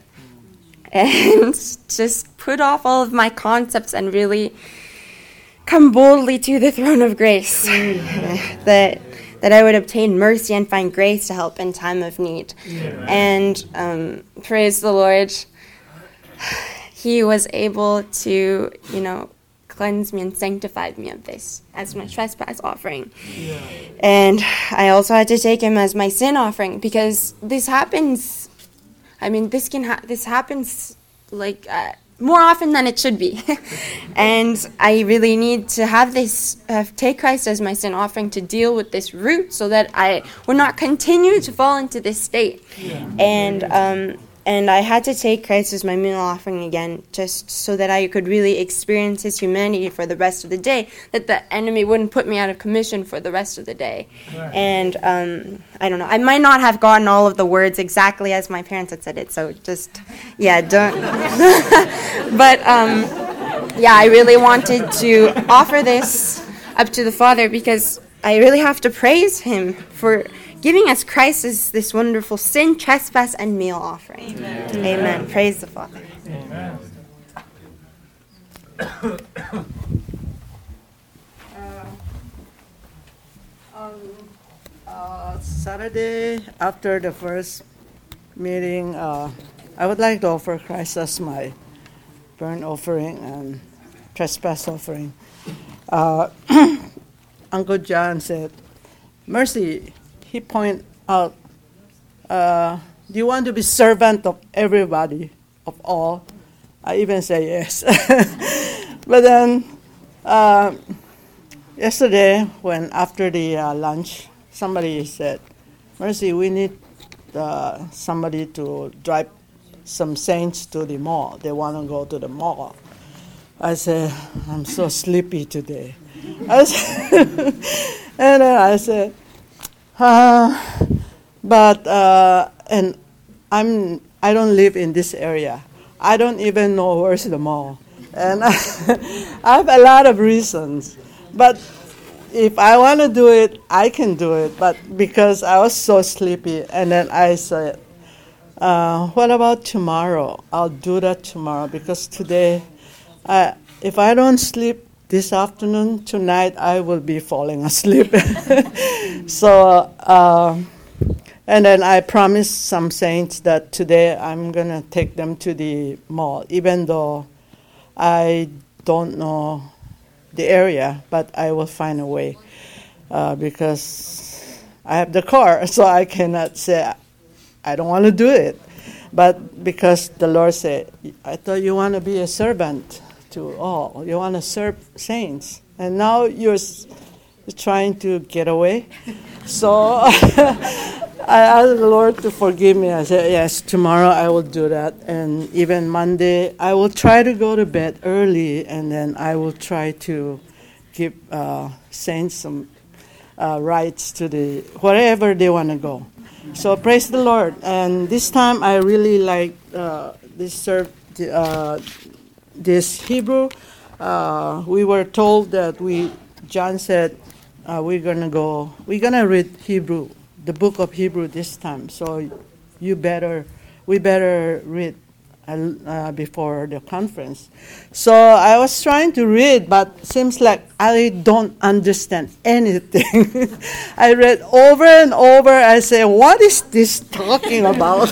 just put off all of my concepts and really come boldly to the throne of grace, that I would obtain mercy and find grace to help in time of need. Yeah. And praise the Lord, He was able to, cleanse me and sanctify me of this as my trespass offering. Yeah. And I also had to take Him as my sin offering, because this happens. I mean, this happens like more often than it should be. And I really need to have this, take Christ as my sin offering to deal with this root, so that I will not continue to fall into this state. Yeah. And I had to take Christ as my meal offering again, just so that I could really experience His humanity for the rest of the day, that the enemy wouldn't put me out of commission for the rest of the day. Right. And I don't know, I might not have gotten all of the words exactly as my parents had said it, so just, don't. But, I really wanted to offer this up to the Father, because I really have to praise Him for giving us Christ as this wonderful sin, trespass, and meal offering. Amen. Amen. Praise the Father. Amen. On Saturday, after the first meeting, I would like to offer Christ as my burnt offering and trespass offering. Uncle John said, Mercy, he pointed out, do you want to be servant of everybody, of all? I even say yes. But then yesterday, when after the lunch, somebody said, Mercy, we need somebody to drive some saints to the mall. They want to go to the mall. I said, I'm so sleepy today. And then I said, and I don't live in this area. I don't even know where's the mall. And I have a lot of reasons. But if I want to do it, I can do it. But because I was so sleepy, and then I said, what about tomorrow? I'll do that tomorrow, because today, if I don't sleep this afternoon, tonight I will be falling asleep. So, and then I promised some saints that today I'm going to take them to the mall, even though I don't know the area, but I will find a way, because I have the car, so I cannot say I don't want to do it. But because the Lord said, I thought you want to be a servant to all. You want to serve saints. And now you're trying to get away. So I asked the Lord to forgive me. I said, yes, tomorrow I will do that. And even Monday, I will try to go to bed early, and then I will try to give saints some rights to wherever they want to go. So praise the Lord. And this time I really like this Hebrew. We were told that John said we're gonna read Hebrew, the book of Hebrew this time. So we better read before the conference. So I was trying to read, but seems like I don't understand anything. I read over and over. I say, what is this talking about?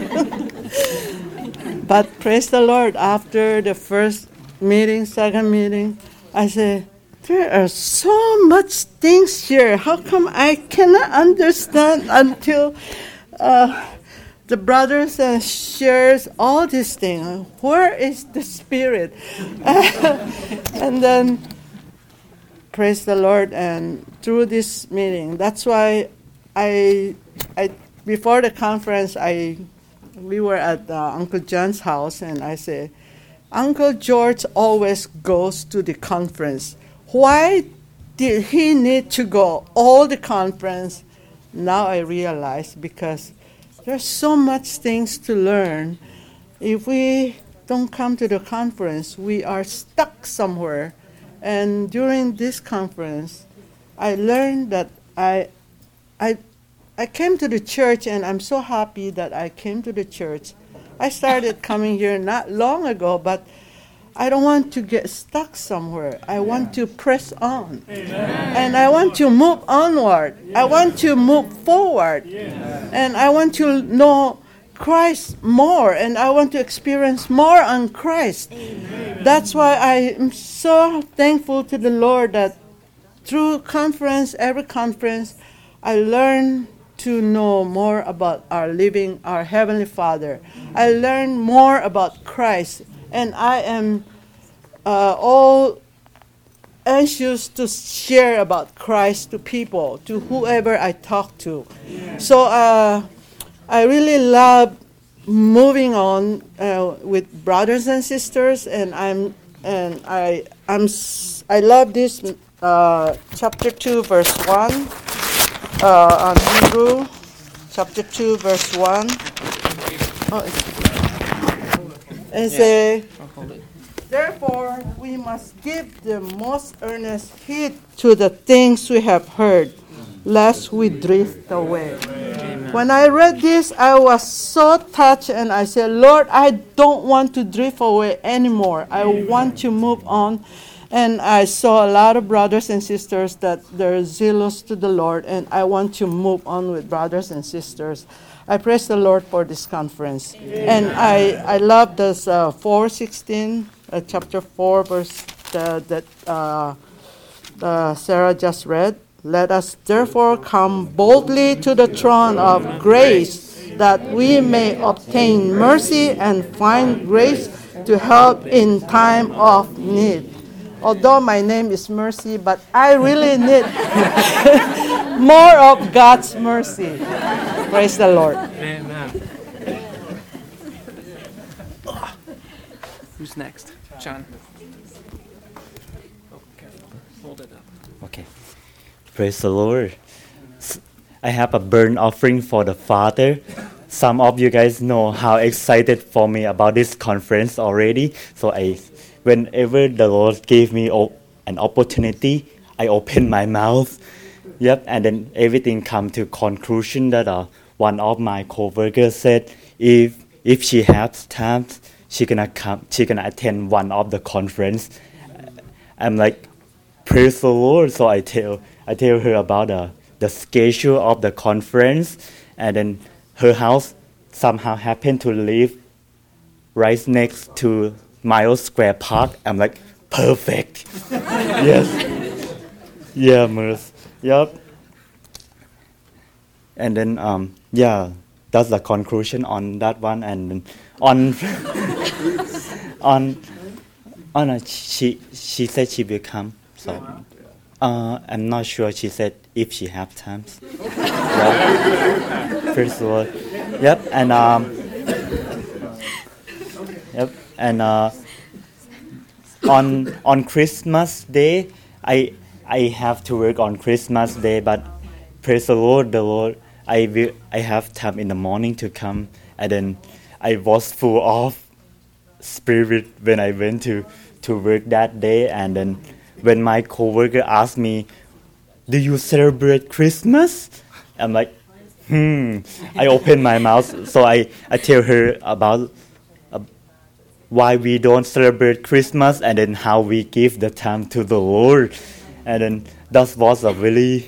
But praise the Lord, after the first meeting, second meeting, I say, there are so much things here. How come I cannot understand until the brothers shares all these things? Where is the Spirit? And then, praise the Lord, and through this meeting, that's why I before the conference, we were at Uncle John's house, and I say, Uncle George always goes to the conference. Why did he need to go all the conference? Now I realize, because there's so much things to learn. If we don't come to the conference, we are stuck somewhere. And during this conference, I learned that I came to the church, and I'm so happy that I came to the church. I started coming here not long ago, but I don't want to get stuck somewhere. I want to press on. Amen. And I want to move onward. I want to move forward. And I want to know Christ more, and I want to experience more on Christ. Amen. That's why I am so thankful to the Lord that through every conference, I learn to know more about our Heavenly Father. I learn more about Christ. And I am all anxious to share about Christ to people, to whoever I talk to. So I really love moving on with brothers and sisters, and I love this chapter 2, verse 1 on Hebrew, chapter 2, verse 1. And say, therefore, we must give the most earnest heed to the things we have heard, lest we drift away. Amen. When I read this, I was so touched, and I said, Lord, I don't want to drift away anymore. I want to move on. And I saw a lot of brothers and sisters that they're zealous to the Lord, and I want to move on with brothers and sisters. I praise the Lord for this conference. Amen. And I love this 4:16, chapter 4, verse that Sarah just read. Let us therefore come boldly to the throne of grace, that we may obtain mercy and find grace to help in time of need. Although my name is Mercy, but I really need more of God's mercy. Praise the Lord. Amen. Who's next? John. Oh, careful. Hold it up. Okay. Praise the Lord. I have a burnt offering for the Father. Some of you guys know how excited for me about this conference already. So whenever the Lord gave me an opportunity, I open my mouth. Yep, and then everything come to conclusion that one of my co-workers said, if she has time, she gonna attend one of the conference. I'm like, praise the Lord. So I tell her about the schedule of the conference, and then her house somehow happened to live right next to Miles Square Park. I'm like, perfect. Yes. Yeah, Merce. Yep. And then, that's the conclusion on that one. And she said she will come. So, I'm not sure. She said if she have time. Yep. Praise the Lord. Yep, and on Christmas Day, I have to work on Christmas Day, but praise the Lord, I have time in the morning to come, and then I was full of spirit when I went to work that day, and then when my coworker asked me, "Do you celebrate Christmas?" I'm like, I open my mouth, so I tell her about why we don't celebrate Christmas, and then how we give the time to the Lord, and then that was a really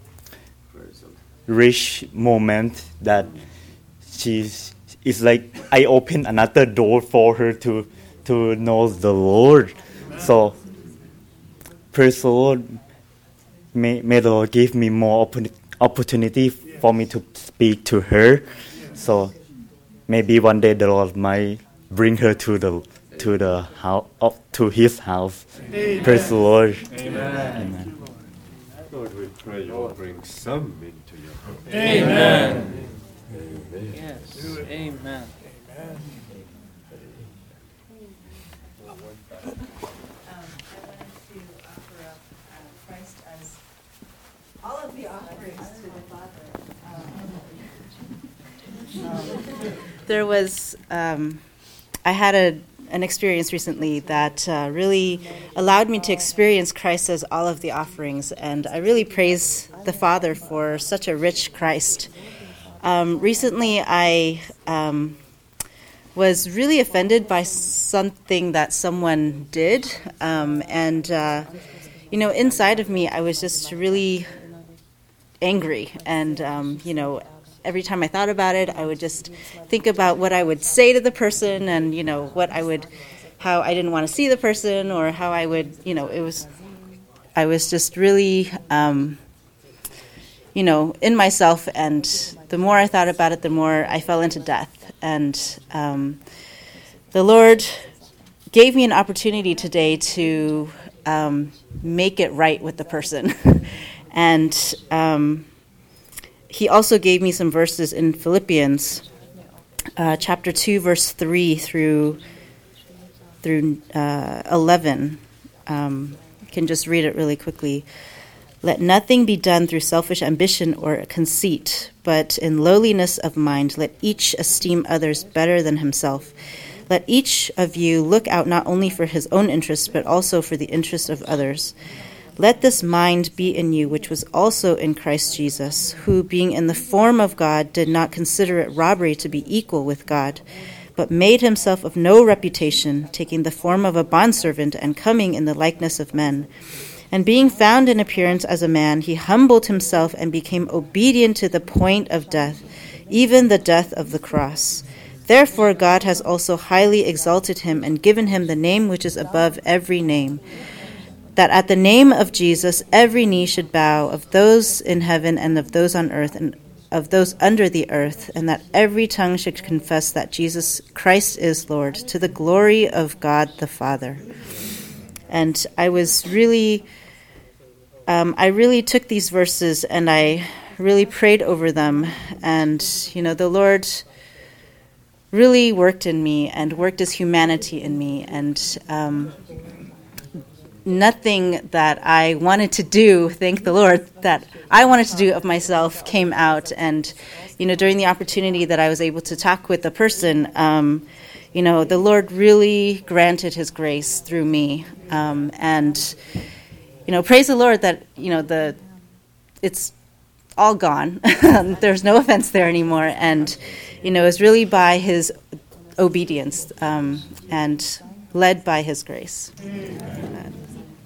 rich moment that it's like I open another door for her to know the Lord. So praise the Lord. May the Lord give me more opportunity for me to speak to her. So maybe one day the Lord might bring her to the house, to His house. Amen. Praise the Lord. Amen. Lord, we pray you will bring some into your home. Amen. Amen. Yes. Amen. All of the offerings to the Father. There was, I had an experience recently that really allowed me to experience Christ as all of the offerings, and I really praise the Father for such a rich Christ. Recently, I was really offended by something that someone did, and inside of me, I was just really angry, and every time I thought about it, I would just think about what I would say to the person, and how I didn't want to see the person, or how I would, I was just really, in myself, and the more I thought about it, the more I fell into death. And the Lord gave me an opportunity today to make it right with the person. And He also gave me some verses in Philippians, chapter 2, verse 3 through 11. I can just read it really quickly. "Let nothing be done through selfish ambition or conceit, but in lowliness of mind, let each esteem others better than himself. Let each of you look out not only for his own interest, but also for the interest of others. Let this mind be in you, which was also in Christ Jesus, who, being in the form of God, did not consider it robbery to be equal with God, but made himself of no reputation, taking the form of a bondservant and coming in the likeness of men. And being found in appearance as a man, he humbled himself and became obedient to the point of death, even the death of the cross. Therefore God has also highly exalted him and given him the name which is above every name, that at the name of Jesus every knee should bow, of those in heaven and of those on earth and of those under the earth, and that every tongue should confess that Jesus Christ is Lord, to the glory of God the Father." And I was really, I really took these verses and I really prayed over them. And, the Lord really worked in me and worked His humanity in me. And nothing that I wanted to do, thank the Lord, that I wanted to do of myself came out. And, during the opportunity that I was able to talk with the person, the Lord really granted His grace through me. And, praise the Lord that, it's all gone. There's no offense there anymore. And, it's really by His obedience and led by His grace. Amen.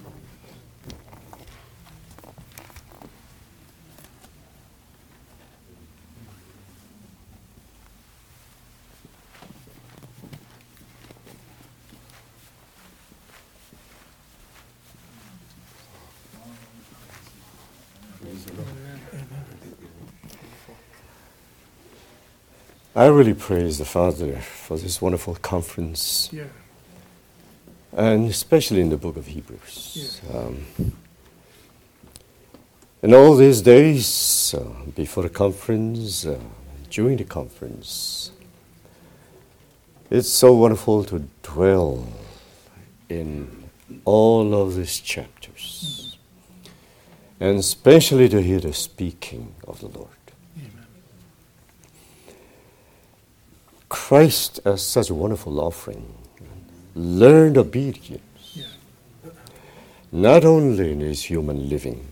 I really praise the Father for this wonderful conference, and especially in the book of Hebrews. And all these days, before the conference, during the conference, it's so wonderful to dwell in all of these chapters, and especially to hear the speaking of the Lord. Christ, as such a wonderful offering, learned obedience, not only in his human living,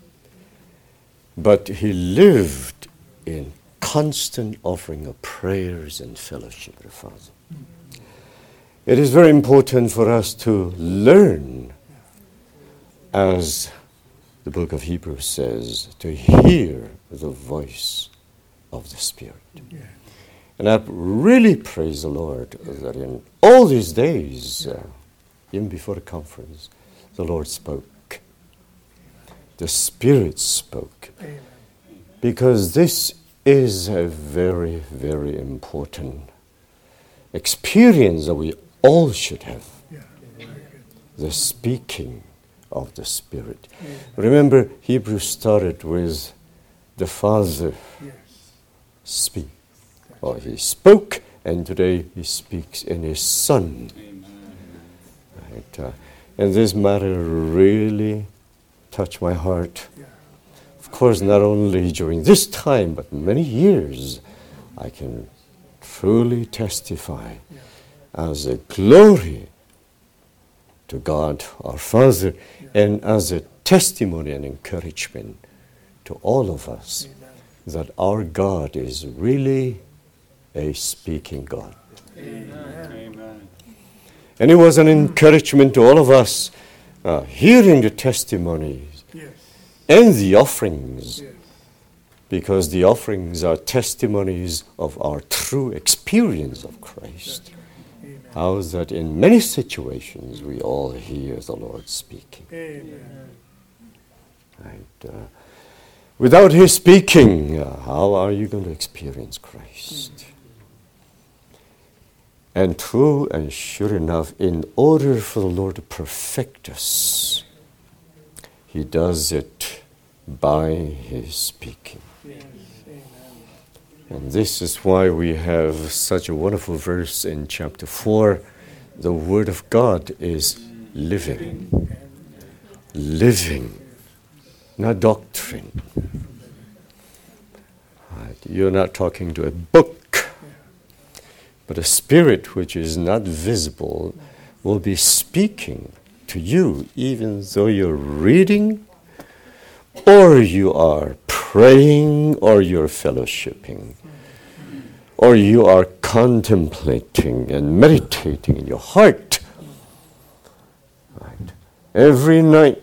but he lived in constant offering of prayers and fellowship with the Father. It is very important for us to learn, as the book of Hebrews says, to hear the voice of the Spirit. And I really praise the Lord that in all these days, even before the conference, the Lord spoke. The Spirit spoke. Because this is a very, very important experience that we all should have. The speaking of the Spirit. Remember, Hebrews started with the Father speak. Or he spoke, and today he speaks in his Son. Right, and this matter really touched my heart. Of course, not only during this time, but many years, I can truly testify as a glory to God our Father, and as a testimony and encouragement to all of us that our God is really a speaking God. Amen. And it was an encouragement to all of us hearing the testimonies and the offerings, because the offerings are testimonies of our true experience of Christ. How is that in many situations we all hear the Lord speaking. Right, without his speaking, how are you going to experience Christ? And true and sure enough, in order for the Lord to perfect us, he does it by his speaking. And this is why we have such a wonderful verse in chapter 4. The Word of God is living. Living, not doctrine. Right. You're not talking to a book. But a spirit which is not visible will be speaking to you, even though you're reading, or you are praying, or you're fellowshipping, or you are contemplating and meditating in your heart. Right. Every night,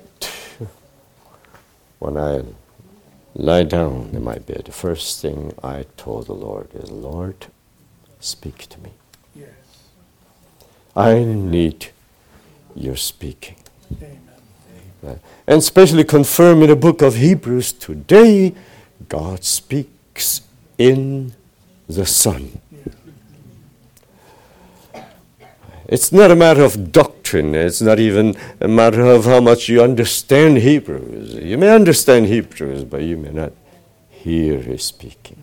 when I lie down in my bed, the first thing I told the Lord is, Lord, speak to me. Yes. I need your speaking. Amen. And especially confirmed in the book of Hebrews today, God speaks in the Son. Yeah. It's not a matter of doctrine. It's not even a matter of how much you understand Hebrews. You may understand Hebrews, but you may not hear his speaking.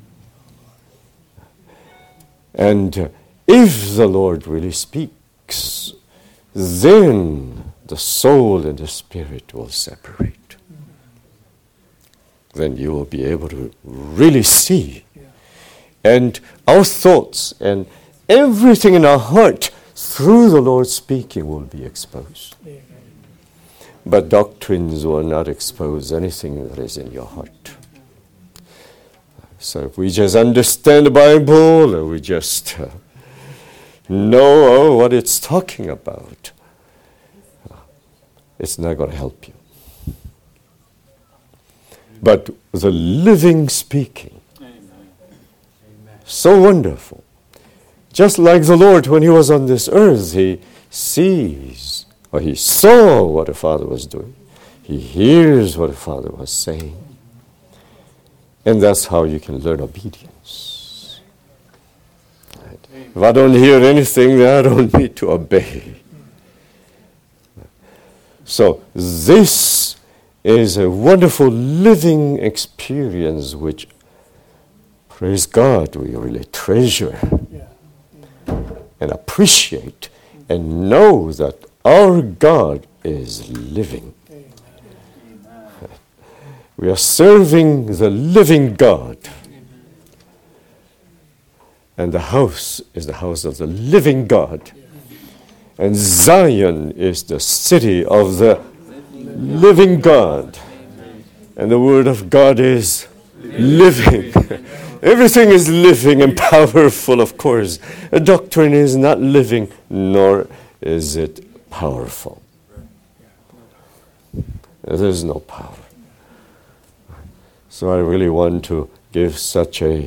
And if the Lord really speaks, then the soul and the spirit will separate. Then you will be able to really see. And our thoughts and everything in our heart through the Lord speaking will be exposed. But doctrines will not expose anything that is in your heart. So if we just understand the Bible, or we just know what it's talking about, it's not going to help you. But the living speaking, so wonderful. Just like the Lord, when he was on this earth, he sees, or he saw what the Father was doing. He hears what the Father was saying. And that's how you can learn obedience. Right? If I don't hear anything, then I don't need to obey. So this is a wonderful living experience which, praise God, we really treasure and appreciate and know that our God is living. We are serving the living God. And the house is the house of the living God. And Zion is the city of the living God. And the Word of God is living. Everything is living and powerful, of course. A doctrine is not living, nor is it powerful. There's no power. So I really want to give such a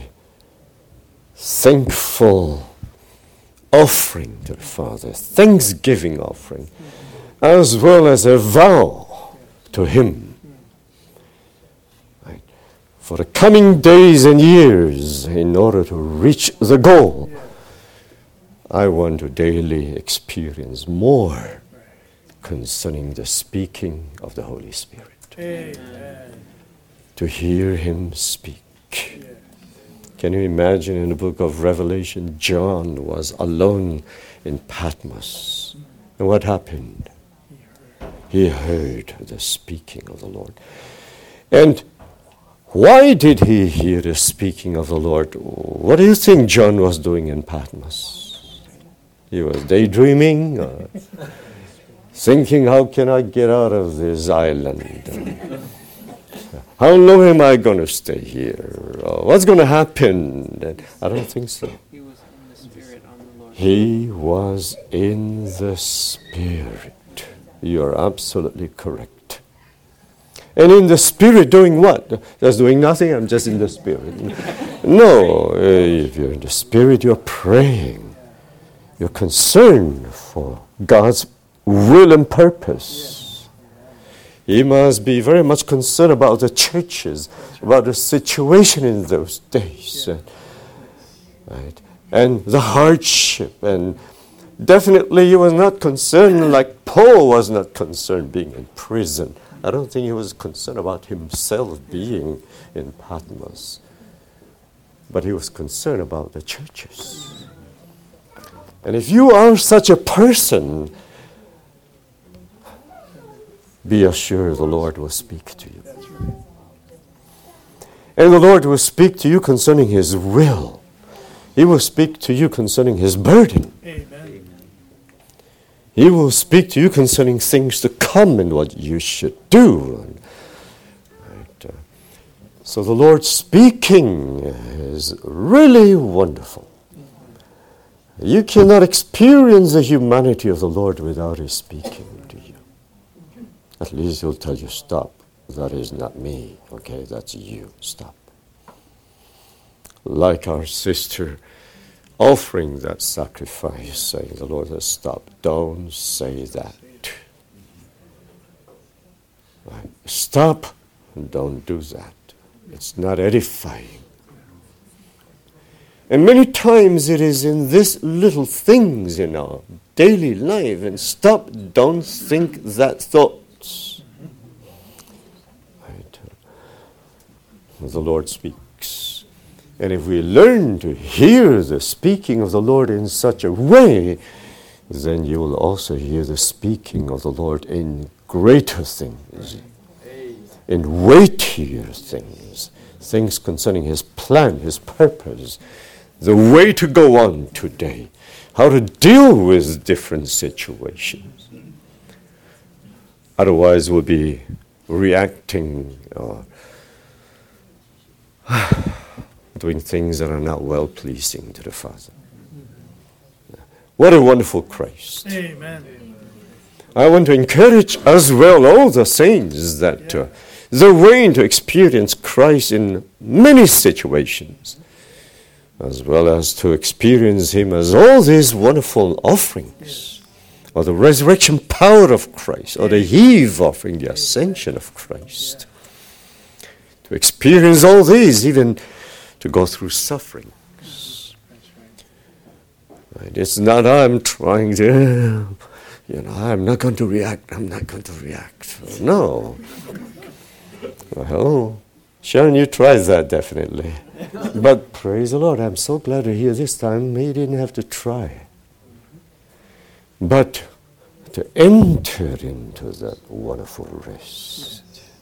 thankful offering to the Father, thanksgiving offering, as well as a vow to Him. Right. For the coming days and years, in order to reach the goal, I want to daily experience more concerning the speaking of the Holy Spirit. Amen. To hear Him speak. Can you imagine in the book of Revelation, John was alone in Patmos. And what happened? He heard the speaking of the Lord. And why did he hear the speaking of the Lord? What do you think John was doing in Patmos? He was daydreaming, or thinking, how can I get out of this island? How long am I going to stay here? What's going to happen? I don't think so. He was in the Spirit on the Lord. He was in the Spirit. You're absolutely correct. And in the Spirit doing what? Just doing nothing? I'm just in the Spirit. No, if you're in the Spirit, you're praying. You're concerned for God's will and purpose. He must be very much concerned about the churches, about the situation in those days, right? And the hardship. And definitely he was not concerned like Paul was not concerned being in prison. I don't think he was concerned about himself being in Patmos. But he was concerned about the churches. And if you are such a person, be assured the Lord will speak to you. And the Lord will speak to you concerning His will. He will speak to you concerning His burden. Amen. He will speak to you concerning things to come and what you should do. Right. So the Lord speaking is really wonderful. You cannot experience the humanity of the Lord without His speaking. At least He'll tell you, stop. That is not me. Okay, that's you. Stop. Like our sister offering that sacrifice, saying, the Lord has stopped. Don't say that. Right. Stop and don't do that. It's not edifying. And many times it is in these little things in our daily life. And stop, don't think that thought. The Lord speaks. And if we learn to hear the speaking of the Lord in such a way, then you will also hear the speaking of the Lord in greater things, in weightier things, things concerning His plan, His purpose, the way to go on today, how to deal with different situations. Otherwise, we'll be reacting or doing things that are not well-pleasing to the Father. What a wonderful Christ. Amen. I want to encourage as well all the saints that the way to experience Christ in many situations, as well as to experience Him as all these wonderful offerings, or the resurrection power of Christ, or the Eve offering, the ascension of Christ. To experience all these, even to go through sufferings. Right? It's not I'm trying to, I'm not going to react. I'm not going to react. No. Well, Sharon, you tried that definitely. But praise the Lord, I'm so glad to hear this time he didn't have to try. But to enter into that wonderful rest.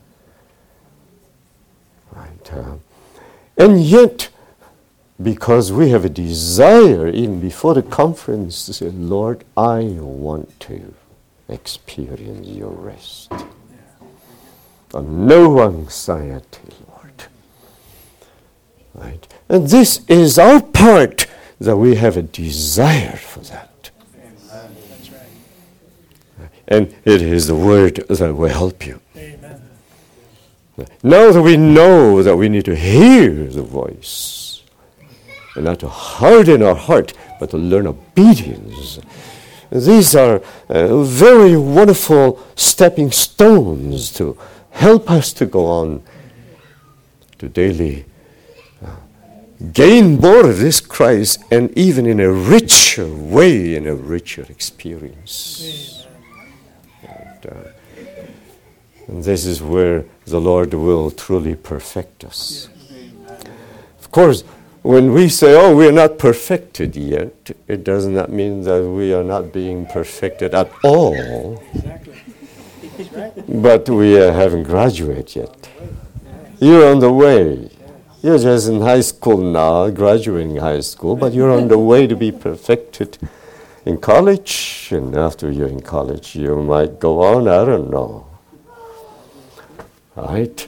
Right. And yet, because we have a desire even before the conference to say, Lord, I want to experience your rest. No anxiety, Lord. Right? And this is our part, that we have a desire for that. That's right. And it is the word that will help you. Amen. Now that we know that we need to hear the voice, and not to harden our heart, but to learn obedience. These are very wonderful stepping stones to help us to go on to daily gain more of this Christ, and even in a richer way, in a richer experience. And this is where the Lord will truly perfect us. Of course, when we say, oh, we are not perfected yet, it does not mean that we are not being perfected at all. Exactly. But we haven't graduated yet. You're on the way. You're just in high school now, graduating high school, but you're on the way to be perfected in college. And after you're in college, you might go on, I don't know. Right?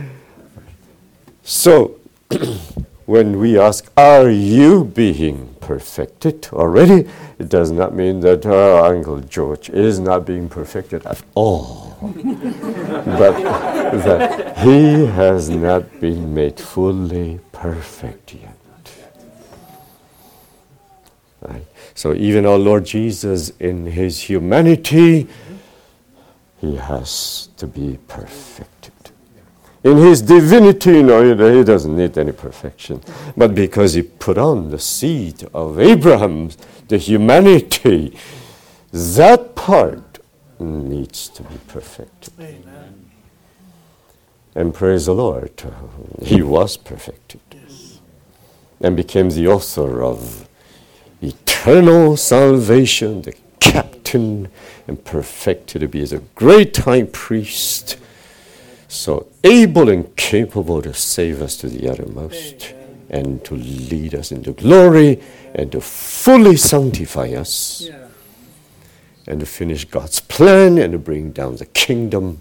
So, when we ask, are you being perfected already? It does not mean that our Uncle George is not being perfected at all. But that he has not been made fully perfect yet. Right? So even our Lord Jesus in his humanity, he has to be perfected. In his divinity, he doesn't need any perfection. But because he put on the seed of Abraham, the humanity, that part needs to be perfected. Amen. And praise the Lord, he was perfected. Yes. And became the author of eternal salvation, the captain, and perfected to be the great high priest, so able and capable to save us to the uttermost. Amen. And to lead us into glory and to fully sanctify us. Yeah. And to finish God's plan and to bring down the kingdom.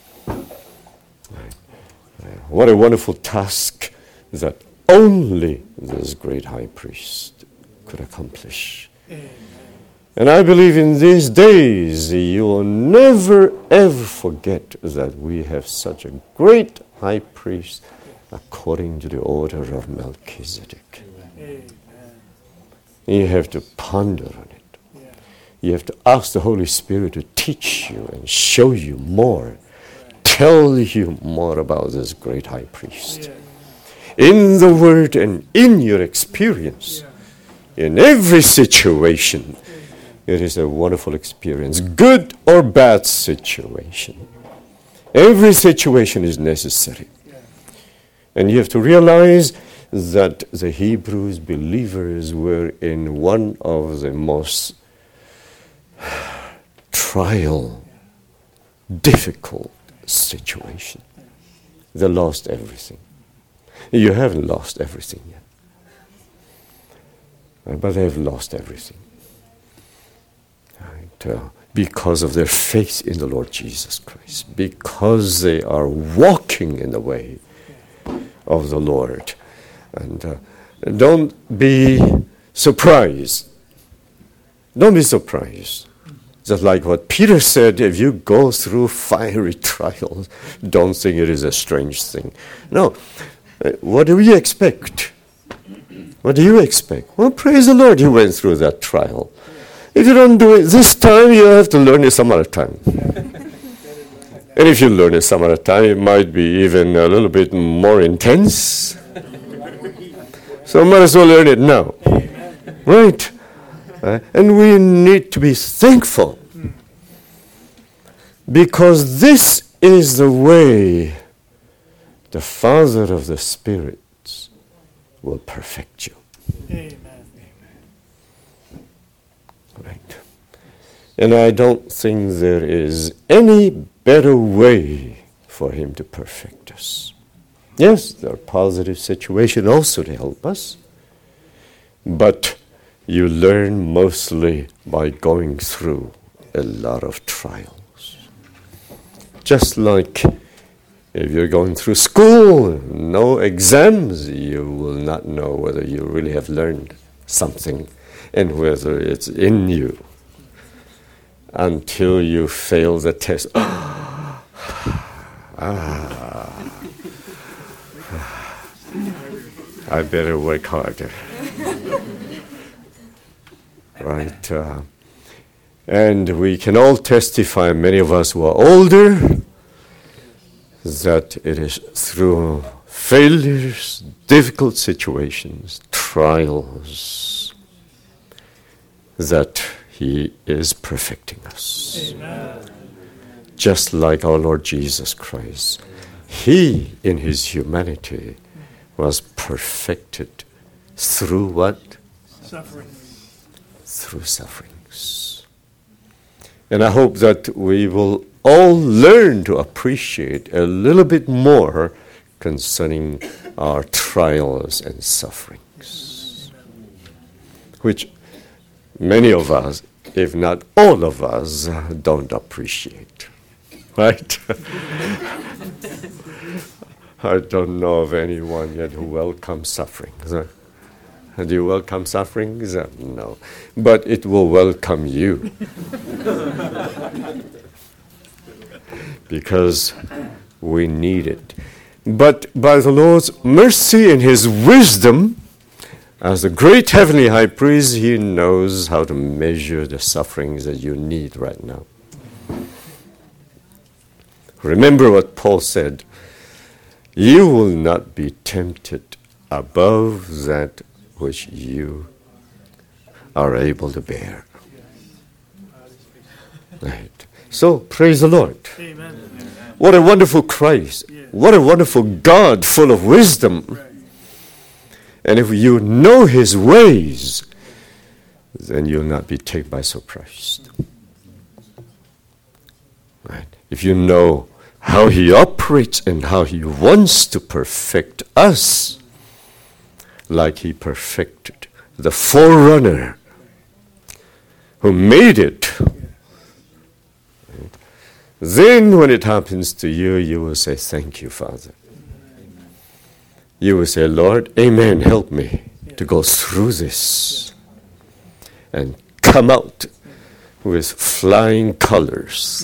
What a wonderful task that only this great high priest could accomplish. Amen. And I believe in these days you will never ever forget that we have such a great high priest according to the order of Melchizedek. Amen. You have to ponder on it. Yeah. You have to ask the Holy Spirit to teach you and show you more, tell you more about this great high priest. Yeah. In the Word and in your experience, in every situation, it is a wonderful experience, good or bad situation. Every situation is necessary. And you have to realize that the Hebrews believers were in one of the most trial, difficult situations. They lost everything. You haven't lost everything yet. But they've lost everything. Because of their faith in the Lord Jesus Christ. Because they are walking in the way of the Lord. And don't be surprised. Don't be surprised. Just like what Peter said, if you go through fiery trials, don't think it is a strange thing. No. What do you expect? What do you expect? Well, praise the Lord, you went through that trial. If you don't do it this time, you have to learn it some other time. And if you learn it some other time, it might be even a little bit more intense. So might as well learn it now. Right? And we need to be thankful. Because this is the way the Father of the spirits will perfect you. Amen. Right. And I don't think there is any better way for him to perfect us. Yes, there are positive situations also to help us, but you learn mostly by going through a lot of trials. Just like if you're going through school, no exams, you will not know whether you really have learned something and whether it's in you until you fail the test. I better work harder. Right? And we can all testify, many of us who are older, that it is through failures, difficult situations, trials, that he is perfecting us. Amen. Just like our Lord Jesus Christ. He, in his humanity, was perfected through what? Suffering. Through sufferings. And I hope that we will all learn to appreciate a little bit more concerning our trials and sufferings, which many of us, if not all of us, don't appreciate. Right? I don't know of anyone yet who welcomes suffering. Do you welcome sufferings? No. But it will welcome you. Because we need it. But by the Lord's mercy and his wisdom, as the great heavenly high priest, he knows how to measure the sufferings that you need right now. Remember what Paul said. You will not be tempted above that which you are able to bear. Right. So, praise the Lord. Amen. What a wonderful Christ. What a wonderful God full of wisdom. And if you know his ways, then you'll not be taken by surprise. Right. If you know how he operates and how he wants to perfect us, like he perfected the forerunner who made it. Then when it happens to you, you will say, thank you, Father. You will say, Lord, amen, help me to go through this and come out with flying colors.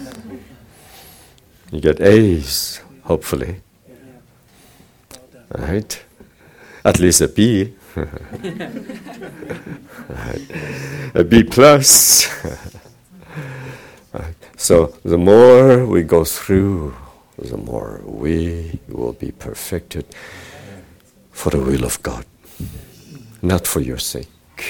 You get A's, hopefully. Right? At least a B. A B plus. So the more we go through, the more we will be perfected for the will of God, not for your sake.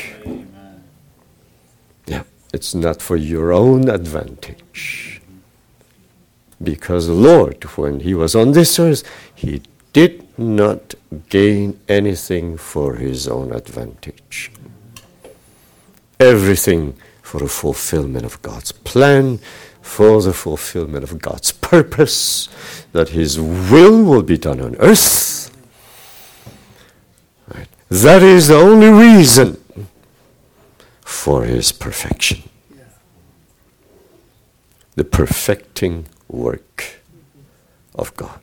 Yeah, it's not for your own advantage. Because the Lord, when he was on this earth, he did not gain anything for his own advantage. Everything for the fulfillment of God's plan, for the fulfillment of God's purpose, that his will be done on earth. Right. That is the only reason for his perfection. The perfecting work of God.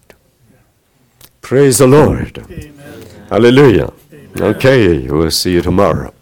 Praise the Lord. Amen. Hallelujah. Amen. Okay, we'll see you tomorrow.